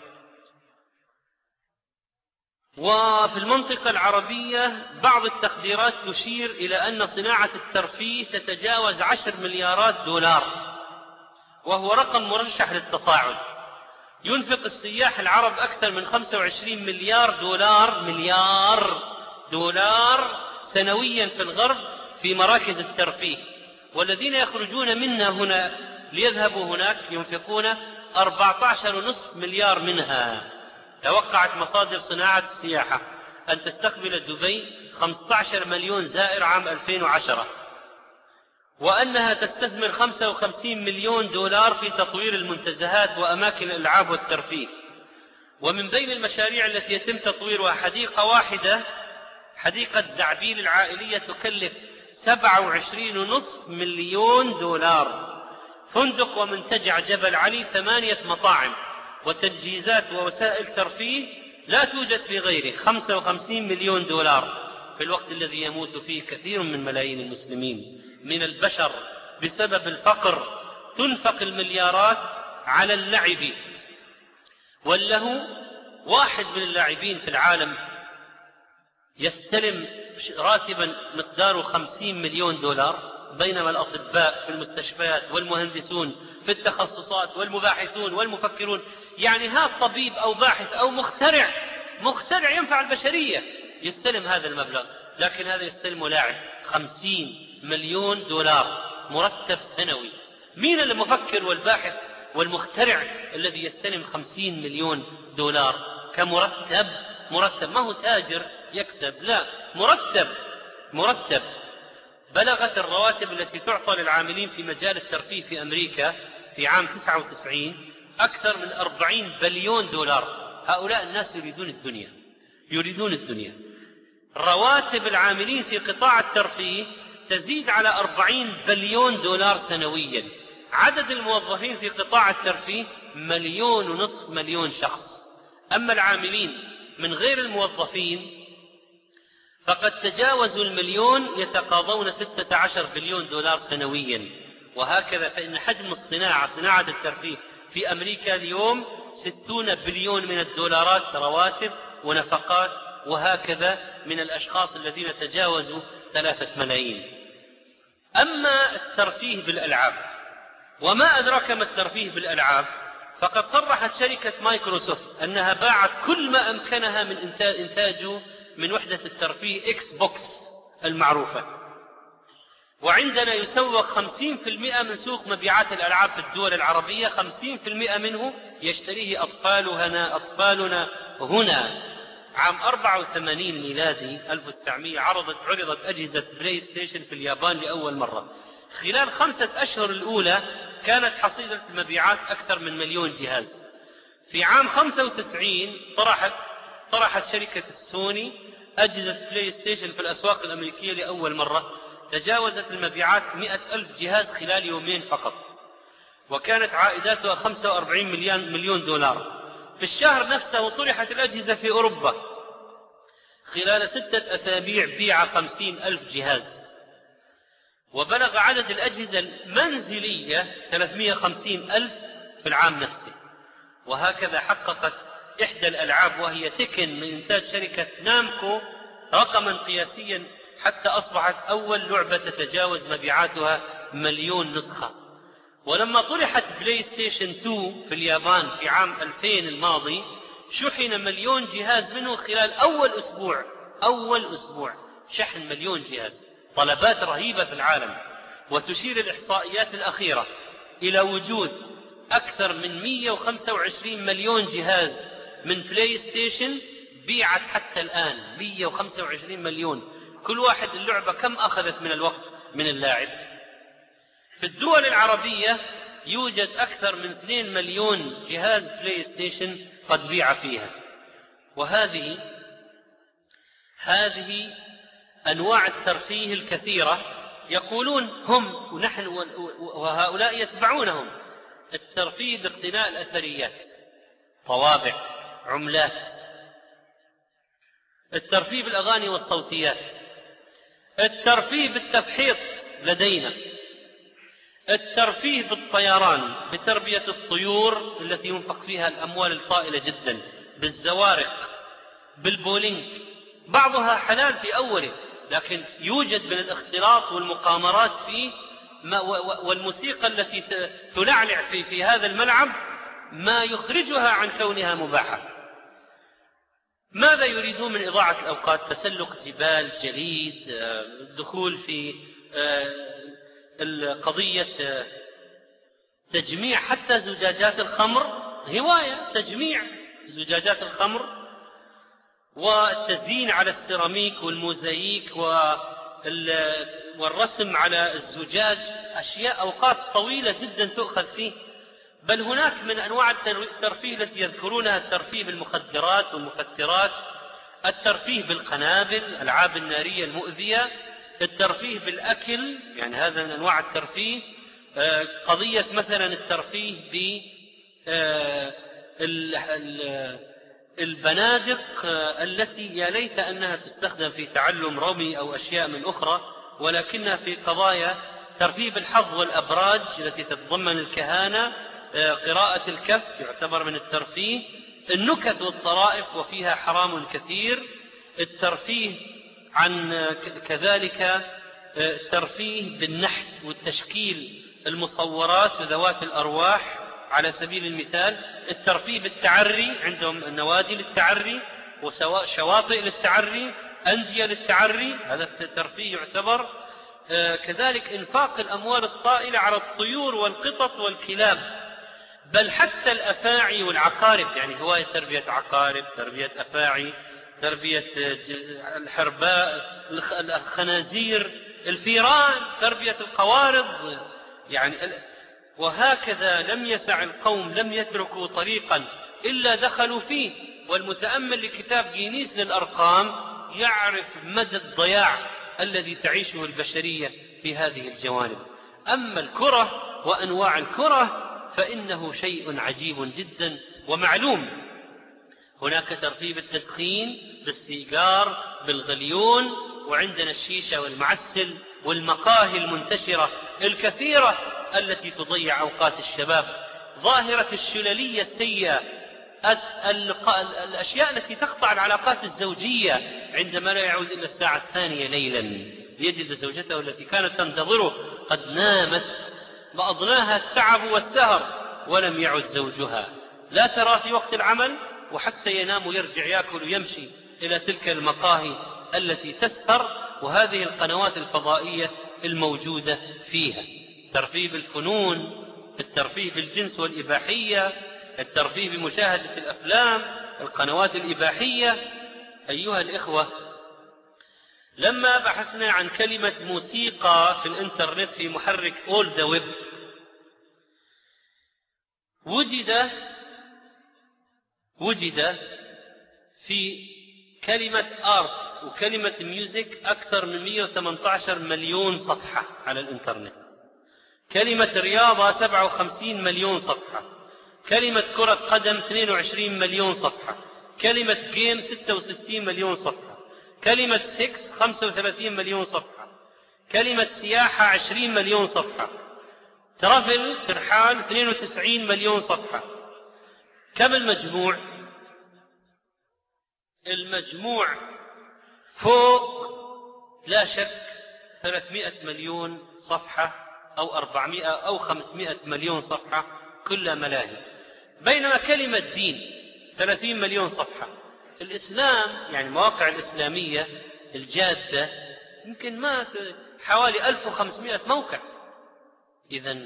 وفي المنطقة العربية بعض التقديرات تشير إلى أن صناعة الترفيه تتجاوز عشر مليارات دولار، وهو رقم مرشح للتصاعد. ينفق السياح العرب أكثر من خمسة وعشرين مليار دولار مليار دولار سنويا في الغرب في مراكز الترفيه، والذين يخرجون منا هنا ليذهبوا هناك ينفقون أربعة عشر فاصلة خمسة مليار منها. توقعت مصادر صناعة السياحة أن تستقبل دبي خمسة عشر مليون زائر عام ألفين وعشرة، وأنها تستثمر خمسة وخمسين مليون دولار في تطوير المنتزهات وأماكن الألعاب والترفيه. ومن بين المشاريع التي يتم تطويرها حديقة واحدة، حديقة زعبيل العائلية، تكلف سبعة وعشرين فاصلة خمسة مليون دولار. فندق ومنتجع جبل علي، ثمانية مطاعم وتجهيزات ووسائل ترفيه لا توجد في غيره، خمسة وخمسين مليون دولار، في الوقت الذي يموت فيه كثير من ملايين المسلمين من البشر بسبب الفقر. تنفق المليارات على اللعب واللهو. واحد من اللاعبين في العالم يستلم راتبا مقداره خمسين مليون دولار، بينما الأطباء في المستشفيات والمهندسون في التخصصات والمباحثون والمفكرون، يعني هذا طبيب أو باحث أو مخترع مخترع ينفع البشرية يستلم هذا المبلغ، لكن هذا يستلمه لاعب خمسين مليون دولار مرتب سنوي. مين المفكر والباحث والمخترع الذي يستلم خمسين مليون دولار كمرتب؟ مرتب، ما هو تاجر يكسب، لا، مرتب مرتب. بلغت الرواتب التي تعطى للعاملين في مجال الترفيه في أمريكا في عام تسعة وتسعين أكثر من أربعين بليون دولار. هؤلاء الناس يريدون الدنيا، يريدون الدنيا. رواتب العاملين في قطاع الترفيه تزيد على أربعين بليون دولار سنويا. عدد الموظفين في قطاع الترفيه مليون ونصف مليون شخص. أما العاملين من غير الموظفين فقد تجاوزوا المليون، يتقاضون ستة عشر بليون دولار سنويا. وهكذا فإن حجم الصناعة صناعة الترفيه في أمريكا اليوم ستون بليون من الدولارات رواتب ونفقات، وهكذا من الأشخاص الذين تجاوزوا ثلاثة ملايين. أما الترفيه بالألعاب، وما أدراك ما الترفيه بالألعاب، فقد صرحت شركة مايكروسوفت أنها باعت كل ما أمكنها من إنتاجه من وحدة الترفيه إكس بوكس المعروفة. وعندنا يسوق خمسين بالمئة من سوق مبيعات الألعاب في الدول العربية، خمسين بالمئة منه يشتريه أطفالنا أطفالنا هنا. عام أربعة وثمانين ميلادي ألف وتسعمئة عرضت عرضت أجهزة بلاي ستيشن في اليابان لأول مرة. خلال خمسة أشهر الأولى كانت حصيلة المبيعات أكثر من مليون جهاز. في عام خمسة وتسعين طرحت طرحت شركة السوني أجهزة بلاي ستيشن في الأسواق الأمريكية لأول مرة، تجاوزت المبيعات مئة ألف جهاز خلال يومين فقط، وكانت عائداتها خمسة وأربعين مليون دولار. في الشهر نفسه طرحت الأجهزة في أوروبا، خلال ستة أسابيع بيع خمسين ألف جهاز، وبلغ عدد الأجهزة المنزلية ثلاثمئة وخمسين ألف في العام نفسه. وهكذا حققت إحدى الألعاب وهي تكن من إنتاج شركة نامكو رقما قياسيا، حتى أصبحت أول لعبة تتجاوز مبيعاتها مليون نسخة. ولما طرحت بلاي ستيشن اثنين في اليابان في عام ألفين الماضي، شحن مليون جهاز منه خلال أول أسبوع أول أسبوع شحن مليون جهاز. طلبات رهيبة في العالم. وتشير الإحصائيات الأخيرة إلى وجود أكثر من مئة وخمسة وعشرين مليون جهاز من بلاي ستيشن بيعت حتى الآن، مئة وخمسة وعشرين مليون. كل واحد اللعبة كم أخذت من الوقت من اللاعب؟ في الدول العربية يوجد أكثر من اثنين مليون جهاز بلاي ستيشن قد بيع فيها. وهذه هذه أنواع الترفيه الكثيرة يقولون هم ونحن وهؤلاء يتبعونهم. الترفيه باقتناء الأثريات، طوابع، عملات. الترفيه بالأغاني والصوتيات. الترفيه بالتفحيط لدينا. الترفيه بالطيران، بتربية الطيور التي ينفق فيها الأموال الطائلة جدا، بالزوارق، بالبولينج. بعضها حلال في أوله، لكن يوجد من الاختلاط والمقامرات فيه والموسيقى التي تلعلع في, في هذا الملعب ما يخرجها عن كونها مباحة. ماذا يريدون من إضاعة الأوقات؟ تسلق جبال، جليد، الدخول في القضية تجميع حتى زجاجات الخمر، هواية تجميع زجاجات الخمر، والتزيين على السيراميك والموزاييك والرسم على الزجاج، أشياء أوقات طويلة جدا تؤخذ فيه. بل هناك من أنواع الترفيه التي يذكرونها الترفيه بالمخدرات والمفترات، الترفيه بالقنابل، الألعاب النارية المؤذية، الترفيه بالأكل، يعني هذا من أنواع الترفيه. قضية مثلا الترفيه بالبنادق التي يا ليت أنها تستخدم في تعلم رمي أو أشياء من أخرى، ولكنها في قضايا ترفيه بالحظ والأبراج التي تتضمن الكهانة. قراءة الكف يعتبر من الترفيه. النكت والطرائف وفيها حرام كثير. الترفيه عن كذلك الترفيه بالنحت والتشكيل، المصورات وذوات الأرواح على سبيل المثال. الترفيه بالتعري، عندهم النوادي للتعري وسواء شواطئ للتعري، أندية للتعري، هذا الترفيه يعتبر. كذلك إنفاق الأموال الطائلة على الطيور والقطط والكلاب، بل حتى الأفاعي والعقارب، يعني هواية تربية عقارب، تربية أفاعي، تربية الحرباء، الخنازير، الفيران، تربية القوارض، يعني. وهكذا لم يسع القوم، لم يتركوا طريقا إلا دخلوا فيه. والمتأمل لكتاب جينيس للأرقام يعرف مدى الضياع الذي تعيشه البشرية في هذه الجوانب. أما الكره وأنواع الكره فإنه شيء عجيب جدا ومعلوم. هناك ترفيه بالتدخين، بالسيجار، بالغليون، وعندنا الشيشة والمعسل والمقاهي المنتشرة الكثيرة التي تضيع أوقات الشباب. ظاهرة الشللية السيئة، الأشياء التي تقطع العلاقات الزوجية عندما لا يعود إلا الساعة الثانية ليلا ليجد زوجته التي كانت تنتظره قد نامت وأضناها التعب والسهر ولم يعد زوجها، لا ترى في وقت العمل، وحتى ينام يرجع يأكل ويمشي إلى تلك المقاهي التي تسهر وهذه القنوات الفضائية الموجودة فيها. ترفيه بالفنون، الترفيه بالجنس والإباحية، الترفيه بمشاهدة الأفلام، القنوات الإباحية. أيها الإخوة، لما بحثنا عن كلمة موسيقى في الإنترنت في محرك All the Web وجد وجد في كلمة آرت وكلمة ميوزك أكثر من مئة وثمانية عشر مليون صفحة على الإنترنت. كلمة رياضة سبعة وخمسين مليون صفحة. كلمة كرة قدم اثنين وعشرين مليون صفحة. كلمة جيم ستة وستين مليون صفحة. كلمة سكس خمسة وثلاثين مليون صفحة. كلمة سياحة عشرين مليون صفحة. ترافل ترحال اثنين وتسعين مليون صفحة. كم المجموع؟ المجموع فوق لا شك ثلاثمائة مليون صفحة أو أربعمائة أو خمسمائة مليون صفحة كلها ملاهي. بينما كلمة دين ثلاثين مليون صفحة. الإسلام يعني المواقع الإسلامية الجادة يمكن ما حوالي ألف وخمسمائة موقع. إذن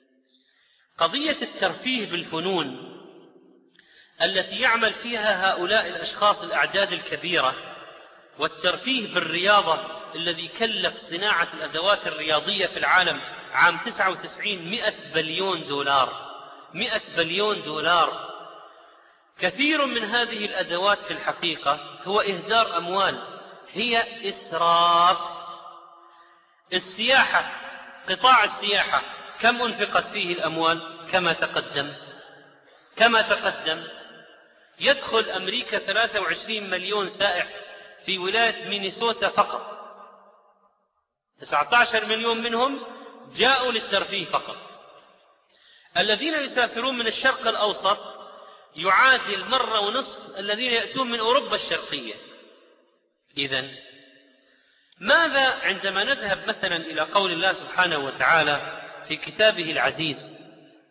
قضية الترفيه بالفنون التي يعمل فيها هؤلاء الأشخاص الأعداد الكبيرة، والترفيه بالرياضة الذي كلف صناعة الأدوات الرياضية في العالم عام تسعة وتسعين مئة بليون دولار. مئة بليون دولار. كثير من هذه الأدوات في الحقيقة هو إهدار أموال، هي إسراف. السياحة، قطاع السياحة كم أنفقت فيه الأموال؟ كما تقدم كما تقدم يدخل أمريكا ثلاثة وعشرين مليون سائح في ولاية مينيسوتا فقط. تسعة عشر مليون منهم جاءوا للترفيه فقط. الذين يسافرون من الشرق الأوسط يعادل مرة ونصف الذين يأتون من أوروبا الشرقية. إذن ماذا عندما نذهب مثلا إلى قول الله سبحانه وتعالى في كتابه العزيز: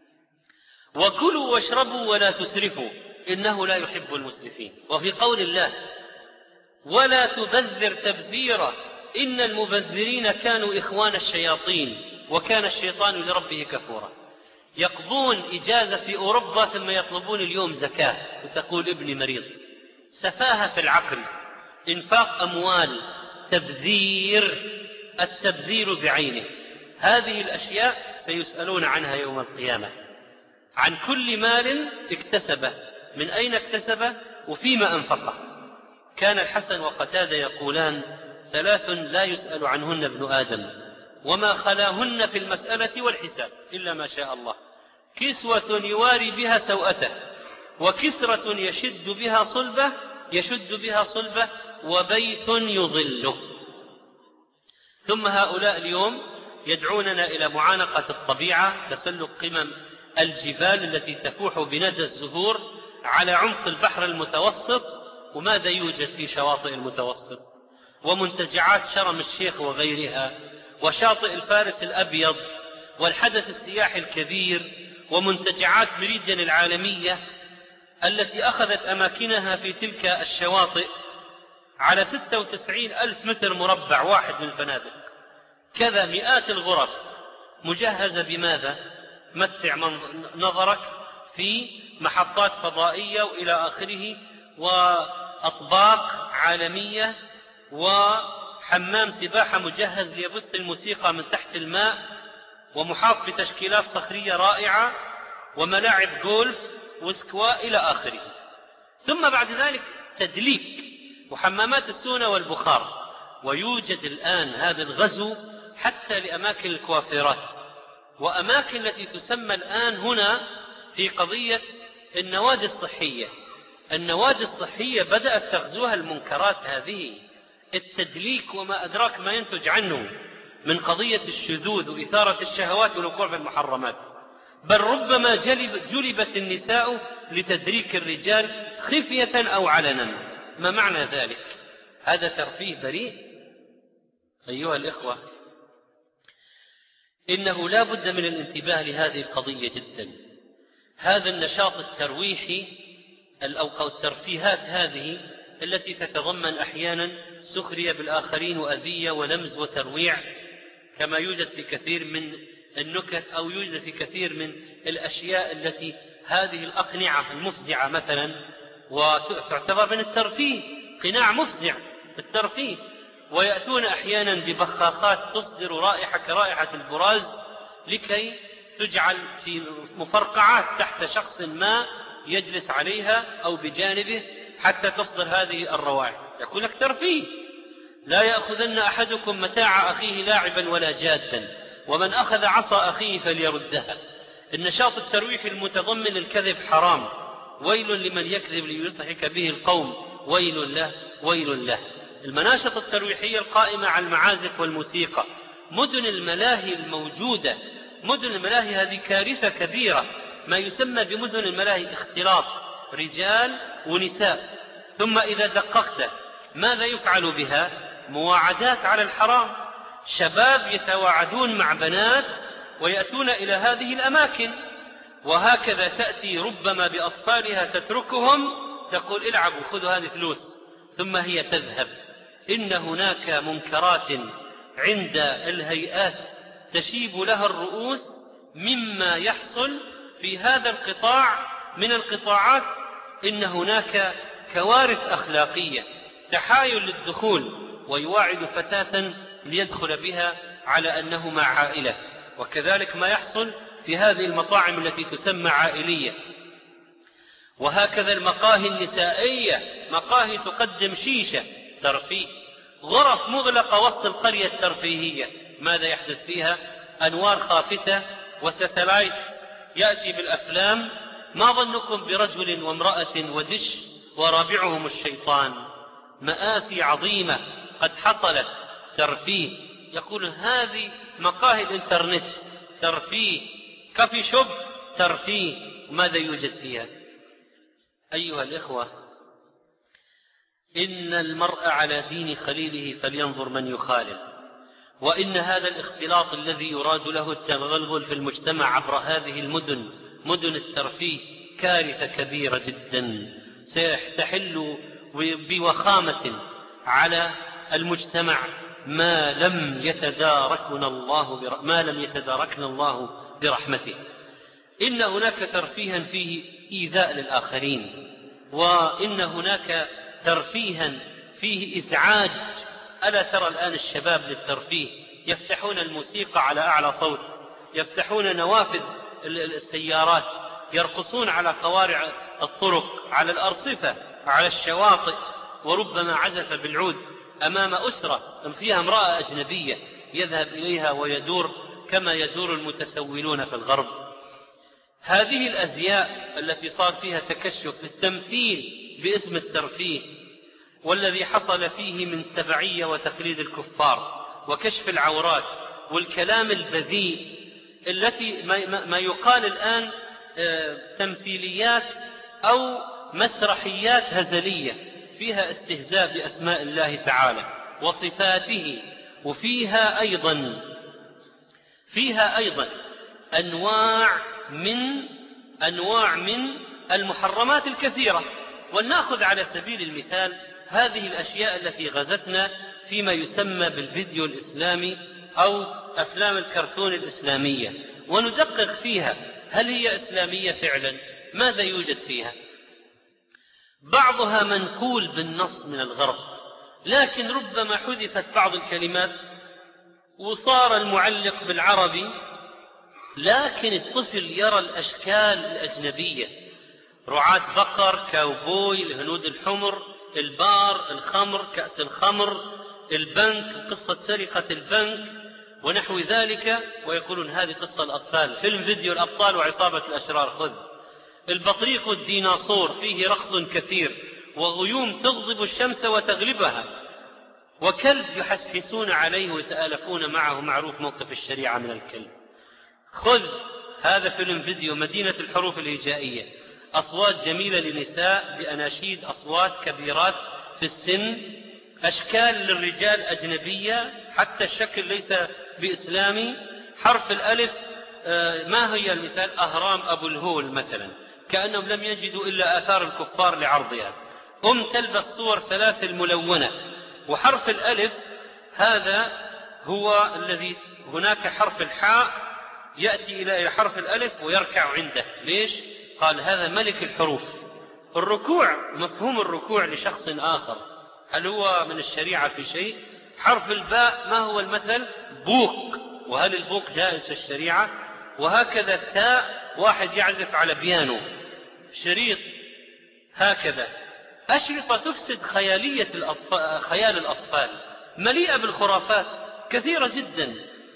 وكلوا واشربوا ولا تسرفوا إنه لا يحب المسرفين، وفي قول الله: ولا تبذر تبذيرا إن المبذرين كانوا إخوان الشياطين وكان الشيطان لربه كفورا. يقضون إجازة في أوروبا ثم يطلبون اليوم زكاة وتقول ابني مريض. سفاهة في العقل، إنفاق أموال، تبذير، التبذير بعينه. هذه الأشياء سيسألون عنها يوم القيامة، عن كل مال اكتسبه، من أين اكتسبه وفيما أنفقه. كان الحسن وقتادة يقولان: ثلاث لا يسأل عنهن ابن آدم وما خلاهن في المسألة والحساب إلا ما شاء الله: كسوة يواري بها سوءته، وكسرة يشد بها صلبه يشد بها صلبه وبيت يظله. ثم هؤلاء اليوم يدعوننا إلى معانقة الطبيعة، تسلق قمم الجبال التي تفوح بندى الزهور على عمق البحر المتوسط. وماذا يوجد في شواطئ المتوسط؟ ومنتجعات شرم الشيخ وغيرها، وشاطئ الفارس الأبيض، والحدث السياحي الكبير، ومنتجعات مريديان العالمية التي أخذت أماكنها في تلك الشواطئ على ستة وتسعين ألف متر مربع واحد من الفنادق. كذا مئات الغرف مجهزة بماذا؟ متع نظرك في محطات فضائية وإلى آخره، وأطباق عالمية، وحمام سباحة مجهز ليبث الموسيقى من تحت الماء، ومحاط بتشكيلات صخرية رائعة، وملاعب جولف وسكوا إلى آخره. ثم بعد ذلك تدليك، وحمامات السونة والبخار. ويوجد الآن هذا الغزو حتى لأماكن الكوافيرات وأماكن التي تسمى الآن هنا في قضية النوادي الصحية. النوادي الصحية بدأت تغزوها المنكرات هذه، التدليك وما أدراك ما ينتج عنه من قضية الشذوذ وإثارة الشهوات والوقوع في المحرمات. بل ربما جلب جلبت النساء لتدريك الرجال خفية أو علنا. ما معنى ذلك؟ هذا ترفيه بريء. أيها الإخوة، إنه لا بد من الانتباه لهذه القضية جدا. هذا النشاط الترويحي أو الترفيهات هذه التي تتضمن أحيانا سخرية بالآخرين وأذية ولمز وترويع، كما يوجد في كثير من النكت أو يوجد في كثير من الأشياء التي هذه الأقنعة المفزعة مثلا، وتعتبر من الترفيه، قناع مفزع الترفيه. ويأتون أحيانا ببخاخات تصدر رائحة كرائحة البراز لكي تجعل في مفرقعات تحت شخص ما يجلس عليها أو بجانبه حتى تصدر هذه الروائح. يقول لك ترفيه. لا يأخذن أحدكم متاع أخيه لاعبا ولا جادا، ومن أخذ عصا أخيه فليردها. النشاط الترويحي المتضمن الكذب حرام. ويل لمن يكذب ليضحك به القوم، ويل له ويل له. المناشط الترويحية القائمة على المعازف والموسيقى. مدن الملاهي الموجودة، مدن الملاهي هذه كارثة كبيرة. ما يسمى بمدن الملاهي اختلاط رجال ونساء. ثم إذا دققت ماذا يفعل بها؟ مواعدات على الحرام. شباب يتواعدون مع بنات ويأتون إلى هذه الأماكن، وهكذا تأتي ربما بأطفالها تتركهم، تقول العبوا خذوا هذه فلوس، ثم هي تذهب. إن هناك منكرات عند الهيئات تشيب لها الرؤوس مما يحصل في هذا القطاع من القطاعات. إن هناك كوارث أخلاقية، تحايل للدخول، ويواعد فتاة ليدخل بها على أنه مع عائلة. وكذلك ما يحصل في هذه المطاعم التي تسمى عائلية. وهكذا المقاهي النسائية، مقاهي تقدم شيشة ترفيه، غرف مغلقة وسط القرية الترفيهية. ماذا يحدث فيها؟ أنوار خافتة وستلايت يأتي بالأفلام. ما ظنكم برجل وامرأة ودش ورابعهم الشيطان؟ مآسي عظيمة قد حصلت ترفيه. يقول هذه مقاهي الإنترنت ترفيه، كافي شوب ترفيه. ماذا يوجد فيها؟ أيها الإخوة، إن المرء على دين خليله فلينظر من يخالل. وإن هذا الاختلاط الذي يراد له التغلغل في المجتمع عبر هذه المدن، مدن الترفيه، كارثة كبيرة جدا سيحتحل بوخامة على المجتمع ما لم يتداركنا الله ما لم يتداركنا الله برحمته. إن هناك ترفيها فيه إيذاء للآخرين، وإن هناك ترفيها فيه إزعاج. ألا ترى الآن الشباب للترفيه يفتحون الموسيقى على أعلى صوت، يفتحون نوافذ السيارات، يرقصون على قوارع الطرق، على الأرصفة، على الشواطئ، وربما عزف بالعود أمام أسرة فيها امرأة أجنبية يذهب إليها ويدور كما يدور المتسولون في الغرب. هذه الأزياء التي صار فيها تكشف التمثيل باسم الترفيه، والذي حصل فيه من تبعية وتقليد الكفار وكشف العورات والكلام البذيء، التي ما يقال الآن تمثيليات أو مسرحيات هزلية فيها استهزاء بأسماء الله تعالى وصفاته، وفيها أيضا فيها أيضا أنواع من أنواع من المحرمات الكثيرة. ولنأخذ على سبيل المثال هذه الأشياء التي غزتنا فيما يسمى بالفيديو الإسلامي أو أفلام الكرتون الإسلامية، وندقق فيها هل هي إسلامية فعلا؟ ماذا يوجد فيها؟ بعضها منقول بالنص من الغرب، لكن ربما حذفت بعض الكلمات وصار المعلق بالعربي، لكن الطفل يرى الأشكال الأجنبية، رعاة بقر، كاوبوي، الهنود الحمر، البار، الخمر، كأس الخمر، البنك، قصة سرقة البنك ونحو ذلك، ويقولون هذه قصة الأطفال. فيلم فيديو الأبطال وعصابة الأشرار، خذ. البطريق الديناصور فيه رقص كثير وغيوم تغضب الشمس وتغلبها، وكلب يحسسون عليه ويتآلفون معه، معروف موقف الشريعة من الكلب. خذ هذا فيلم فيديو مدينة الحروف الهجائية، أصوات جميلة لنساء بأناشيد، أصوات كبيرات في السن، أشكال للرجال أجنبية حتى الشكل ليس بإسلامي. حرف الألف ما هي المثال؟ أهرام أبو الهول مثلا، كأنهم لم يجدوا إلا آثار الكفار لعرضها. أم تلبس صور سلاسل ملونة. وحرف الألف هذا هو الذي هناك حرف الحاء يأتي إلى حرف الألف ويركع عنده. ليش؟ قال هذا ملك الحروف. الركوع، مفهوم الركوع لشخص آخر، هل هو من الشريعة في شيء؟ حرف الباء ما هو المثل؟ بوك، وهل البوك جائز في الشريعة؟ وهكذا التاء واحد يعزف على بيانو. شريط هكذا. أشرطة تفسد خيالية الأطفال، خيال الأطفال، مليئة بالخرافات كثيرة جدا.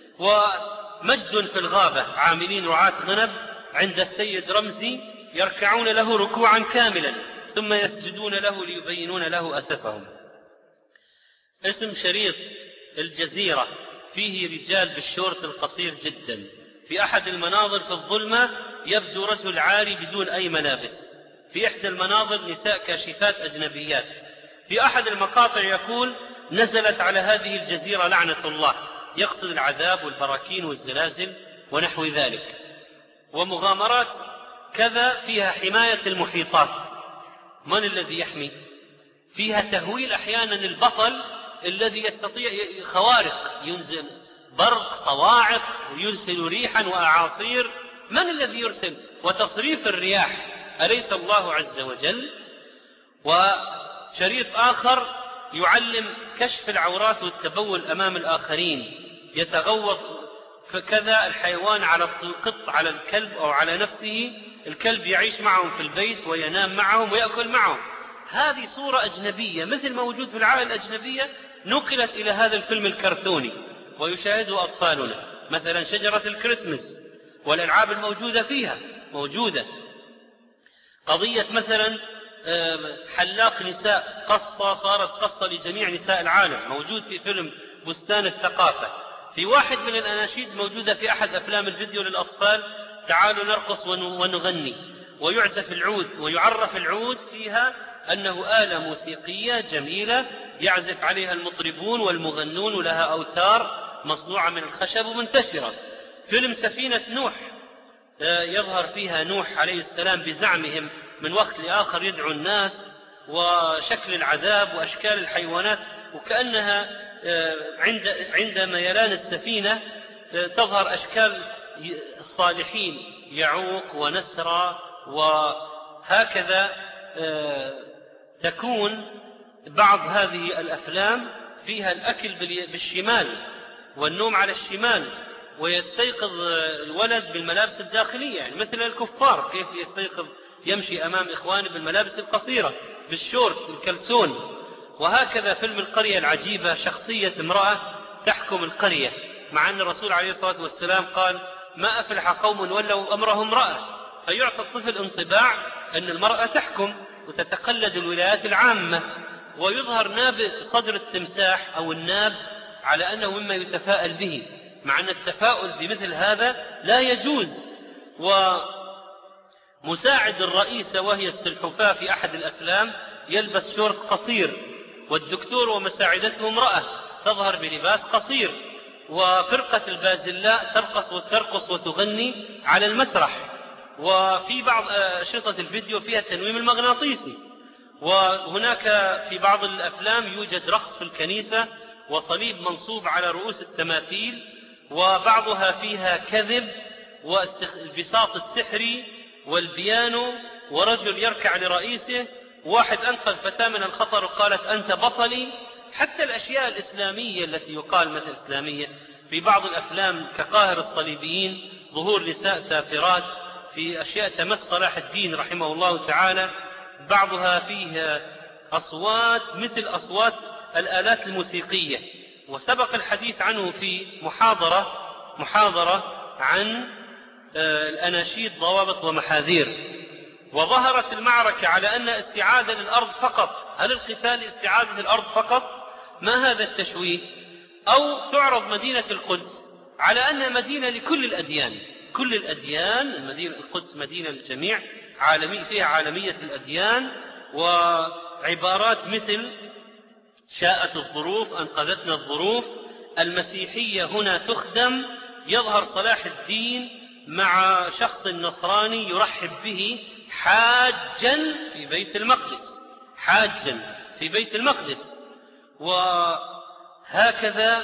ومجد في الغابة، عاملين رعاة غنم عند السيد رمزي يركعون له ركوعا كاملا ثم يسجدون له ليبينون له أسفهم. اسم شريط الجزيرة، فيه رجال بالشورت القصير جدا. في أحد المناظر في الظلمة يبدو رجل عاري بدون أي ملابس. في إحدى المناظر نساء كاشفات أجنبيات. في أحد المقاطع يقول نزلت على هذه الجزيرة لعنة الله، يقصد العذاب والبراكين والزلازل ونحو ذلك. ومغامرات كذا فيها حماية المحيطات. من الذي يحمي؟ فيها تهويل أحيانا البطل الذي يستطيع خوارق، ينزل برق، صواعق، ويرسل ريحا وأعاصير. من الذي يرسل؟ وتصريف الرياح، أليس الله عز وجل؟ وشريط آخر يعلم كشف العورات والتبول أمام الآخرين، يتغوط فكذا الحيوان على القط، على الكلب أو على نفسه. الكلب يعيش معهم في البيت وينام معهم ويأكل معهم. هذه صورة أجنبية مثل ما موجود في العائلة الأجنبية، نقلت إلى هذا الفيلم الكرتوني ويشاهده أطفالنا. مثلا شجرة الكريسماس والألعاب الموجودة فيها موجودة. قضية مثلا حلاق نساء، قصة صارت قصة لجميع نساء العالم، موجود في فيلم بستان الثقافة. في واحد من الأناشيد موجودة في أحد أفلام الفيديو للأطفال، تعالوا نرقص ونغني، ويعزف العود ويعرف العود فيها أنه آلة موسيقية جميلة يعزف عليها المطربون والمغنون، ولها أوتار مصنوعة من الخشب ومنتشرة. فيلم سفينة نوح، يظهر فيها نوح عليه السلام بزعمهم من وقت لآخر يدعو الناس، وشكل العذاب وأشكال الحيوانات، وكأنها عند عند ميلان السفينة تظهر أشكال الصالحين، يعوق ونسرى، وهكذا تكون بعض هذه الأفلام فيها الأكل بالشمال والنوم على الشمال، ويستيقظ الولد بالملابس الداخلية، يعني مثل الكفار كيف يستيقظ يمشي أمام إخوانه بالملابس القصيرة بالشورت الكلسون. وهكذا فيلم القرية العجيبة، شخصية امرأة تحكم القرية، مع أن الرسول عليه الصلاة والسلام قال ما أفلح قوم ولوا أمرهم امرأة، فيعطى الطفل انطباع أن المرأة تحكم وتتقلد الولايات العامة. ويظهر ناب صدر التمساح أو الناب على أنه مما يتفاءل به، مع أن التفاؤل بمثل هذا لا يجوز. ومساعد الرئيسة وهي السلحفاة في أحد الأفلام يلبس شورت قصير، والدكتور ومساعدته امرأة تظهر بلباس قصير. وفرقة البازلاء ترقص وترقص وتغني على المسرح. وفي بعض أشرطة الفيديو فيها التنويم المغناطيسي. وهناك في بعض الأفلام يوجد رقص في الكنيسة وصليب منصوب على رؤوس التماثيل، وبعضها فيها كذب والبساط السحري والبيانو، ورجل يركع لرئيسه، واحد أنقذ فتاة من الخطر وقالت أنت بطلي. حتى الأشياء الإسلامية التي يقال مثل إسلامية في بعض الأفلام كقاهر الصليبيين، ظهور نساء سافرات، في أشياء تمس صلاح الدين رحمه الله تعالى، بعضها فيه أصوات مثل أصوات الآلات الموسيقية، وسبق الحديث عنه في محاضرة محاضرة عن الأناشيد ضوابط ومحاذير. وظهرت المعركة على أن استعادة للأرض فقط. هل القتال استعادة الأرض فقط؟ ما هذا التشويه؟ أو تعرض مدينة القدس على أنها مدينة لكل الأديان، كل الأديان، المدينة القدس مدينة للجميع، عالمي فيها عالمية الأديان، وعبارات مثل شاءت الظروف، أنقذتنا الظروف، المسيحية هنا تخدم، يظهر صلاح الدين مع شخص نصراني يرحب به حاجا في بيت المقدس، حاجا في بيت المقدس. وهكذا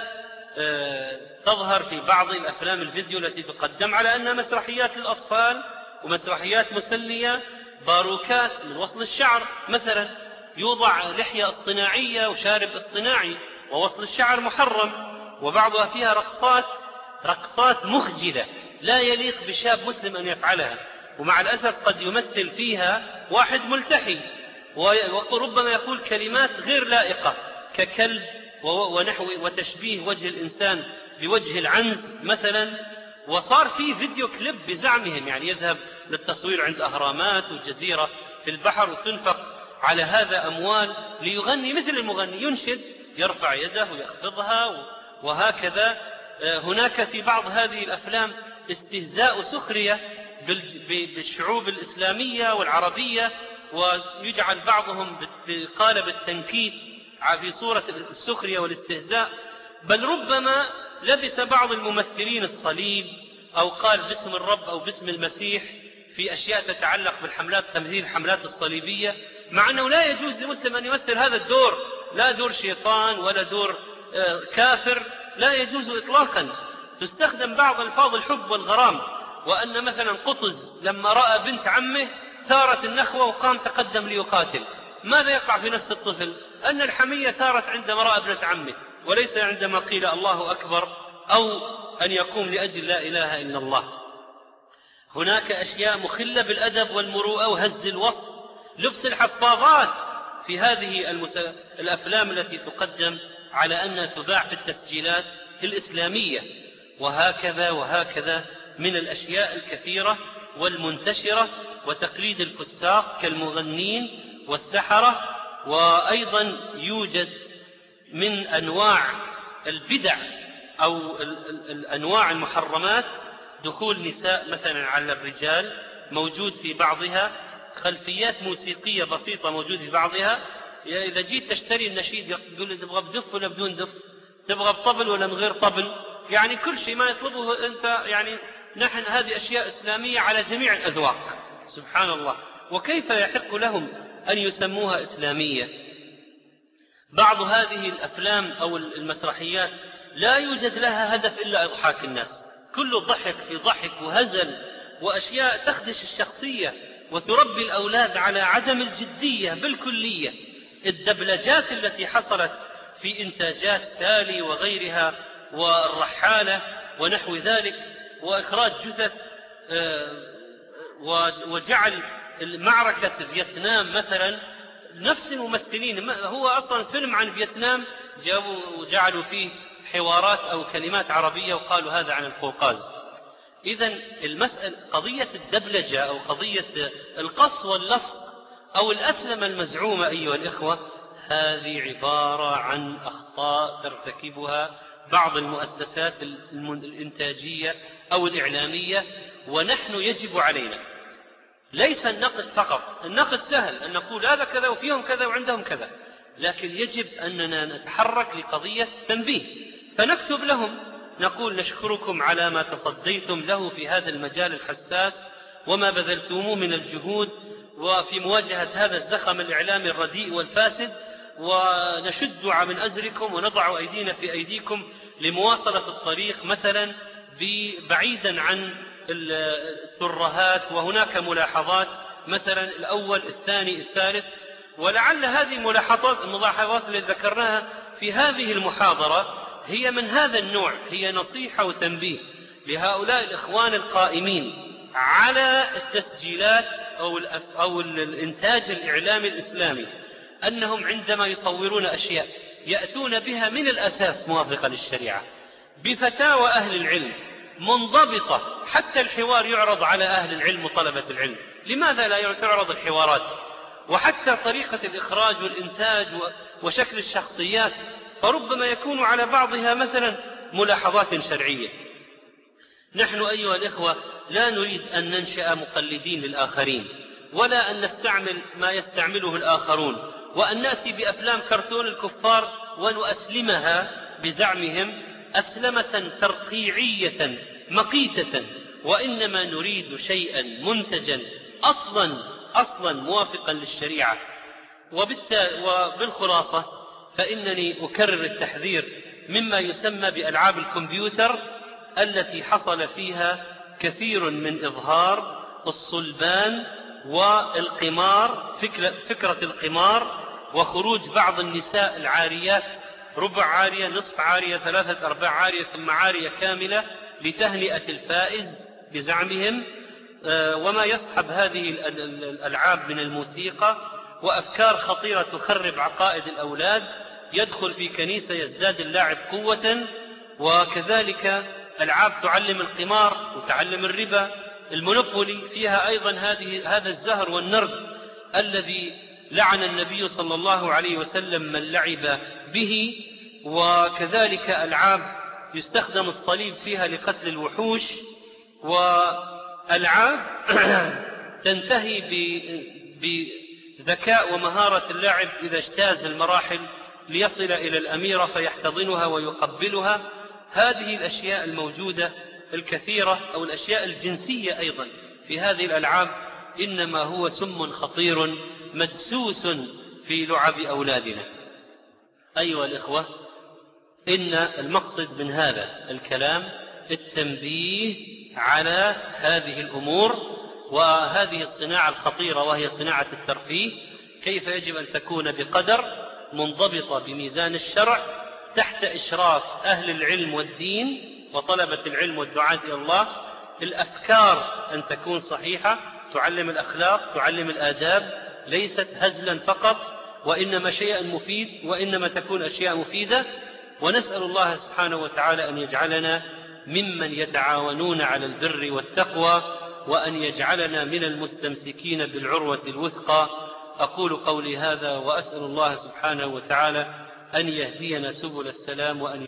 تظهر في بعض الأفلام الفيديو التي تقدم على أنها مسرحيات للأطفال ومسرحيات مسلية، باروكات من وصل الشعر مثلا، يوضع لحية اصطناعية وشارب اصطناعي، ووصل الشعر محرم، وبعضها فيها رقصات رقصات مخجلة لا يليق بشاب مسلم أن يفعلها، ومع الأسف قد يمثل فيها واحد ملتحي وربما يقول كلمات غير لائقة ككلب ونحو وتشبيه وجه الإنسان بوجه العنز مثلا. وصار في فيديو كليب بزعمهم، يعني يذهب للتصوير عند أهرامات وجزيرة في البحر وتنفق على هذا أموال ليغني مثل المغني، ينشد، يرفع يده ويخفضها، وهكذا. هناك في بعض هذه الأفلام استهزاء سخرية بالشعوب الإسلامية والعربية، ويجعل بعضهم بقالب التنكيت في صورة السخرية والاستهزاء، بل ربما لبس بعض الممثلين الصليب أو قال باسم الرب أو باسم المسيح في أشياء تتعلق بالحملات، تمثيل الحملات الصليبية، مع أنه لا يجوز لمسلم أن يمثل هذا الدور، لا دور شيطان ولا دور كافر، لا يجوز إطلاقا. تستخدم بعض الفاظ الحب والغرام، وأن مثلا قطز لما رأى بنت عمه ثارت النخوة وقام تقدم ليقاتل. ماذا يقع في نفس الطفل؟ أن الحمية ثارت عندما رأى ابنة عمه، وليس عندما قيل الله أكبر أو أن يقوم لأجل لا إله إلا الله. هناك أشياء مخلة بالأدب والمروءة وهز الوسط، لبس الحفاظات في هذه المس... الأفلام التي تقدم على أنها تباع في التسجيلات الإسلامية، وهكذا وهكذا من الأشياء الكثيرة والمنتشرة، وتقليد الفساق كالمغنين والسحرة. وأيضا يوجد من أنواع البدع أو الأنواع المحرمات دخول نساء مثلا على الرجال، موجود في بعضها، خلفيات موسيقية بسيطة موجود في بعضها. إذا جيت تشتري النشيد يقول لي تبغى بدف ولا بدون دف، تبغى بطبل ولا من غير طبل، يعني كل شيء ما يطلبه أنت. يعني نحن هذه أشياء إسلامية على جميع الأذواق، سبحان الله. وكيف يحق لهم أن يسموها إسلامية؟ بعض هذه الأفلام أو المسرحيات لا يوجد لها هدف إلا إضحاك الناس، كل ضحك في ضحك وهزل وأشياء تخدش الشخصية وتربي الأولاد على عدم الجدية بالكلية. الدبلجات التي حصلت في إنتاجات سالي وغيرها والرحالة ونحو ذلك، وإخراج جثث، وجعل معركة فيتنام مثلا نفس الممثلين، هو أصلا فيلم عن فيتنام جابوا وجعلوا فيه حوارات أو كلمات عربية وقالوا هذا عن القوقاز. إذن المسألة قضية الدبلجة أو قضية القص واللصق أو الأسلمة المزعومة أيها الإخوة، هذه عبارة عن أخطاء ترتكبها بعض المؤسسات الإنتاجية أو الإعلامية، ونحن يجب علينا ليس النقد فقط. النقد سهل أن نقول هذا كذا وفيهم كذا وعندهم كذا، لكن يجب أننا نتحرك لقضية تنبيه، فنكتب لهم نقول نشكركم على ما تصديتم له في هذا المجال الحساس وما بذلتموه من الجهود وفي مواجهة هذا الزخم الإعلامي الرديء والفاسد، ونشد من أزركم ونضع أيدينا في أيديكم لمواصلة الطريق مثلا بعيدا عن الترهات. وهناك ملاحظات مثلا الأول الثاني الثالث، ولعل هذه الملاحظات الملاحظات التي ذكرناها في هذه المحاضرة هي من هذا النوع، هي نصيحة وتنبيه لهؤلاء الإخوان القائمين على التسجيلات أو, أو الإنتاج الإعلامي الإسلامي أنهم عندما يصورون أشياء يأتون بها من الأساس موافقة للشريعة بفتاوى أهل العلم منضبطة، حتى الحوار يعرض على أهل العلم وطلبة العلم. لماذا لا تعرض الحوارات؟ وحتى طريقة الإخراج والإنتاج وشكل الشخصيات، فربما يكون على بعضها مثلا ملاحظات شرعية. نحن أيها الإخوة لا نريد أن ننشأ مقلدين للآخرين، ولا أن نستعمل ما يستعمله الآخرون، وأن نأتي بأفلام كرتون الكفار ونؤسلمها بزعمهم أسلمة ترقيعية مقيتة، وإنما نريد شيئا منتجا أصلا أصلا موافقا للشريعة. وبالخلاصة فإنني أكرر التحذير مما يسمى بألعاب الكمبيوتر التي حصل فيها كثير من إظهار الصلبان والقمار، فكرة القمار، وخروج بعض النساء العاريات، ربع عارية، نصف عارية، ثلاثة أرباع عارية، ثم عارية كاملة لتهنئة الفائز بزعمهم، وما يصحب هذه الألعاب من الموسيقى وأفكار خطيرة تخرب عقائد الأولاد. يدخل في كنيسة يزداد اللاعب قوة، وكذلك ألعاب تعلم القمار وتعلم الربا، المونوبولي فيها أيضا هذه هذا الزهر والنرد الذي لعن النبي صلى الله عليه وسلم من لعب به. وكذلك ألعاب يستخدم الصليب فيها لقتل الوحوش، وألعاب تنتهي بذكاء ومهارة اللاعب إذا اجتاز المراحل ليصل إلى الأميرة فيحتضنها ويقبلها. هذه الأشياء الموجودة الكثيرة، أو الأشياء الجنسية أيضا في هذه الألعاب، إنما هو سم خطير مدسوس في لعب أولادنا. أيها الإخوة، إن المقصد من هذا الكلام التنبيه على هذه الأمور وهذه الصناعة الخطيرة وهي صناعة الترفيه، كيف يجب أن تكون بقدر، منضبطة بميزان الشرع، تحت إشراف أهل العلم والدين وطلبة العلم والدعاة إلى الله. الأفكار أن تكون صحيحة، تعلم الأخلاق، تعلم الآداب، ليست هزلا فقط، وإنما شيئا مفيد، وإنما تكون أشياء مفيدة. ونسأل الله سبحانه وتعالى أن يجعلنا ممن يتعاونون على البر والتقوى، وأن يجعلنا من المستمسكين بالعروة الوثقى. أقول قولي هذا وأسأل الله سبحانه وتعالى أن يهدينا سبل السلام وأن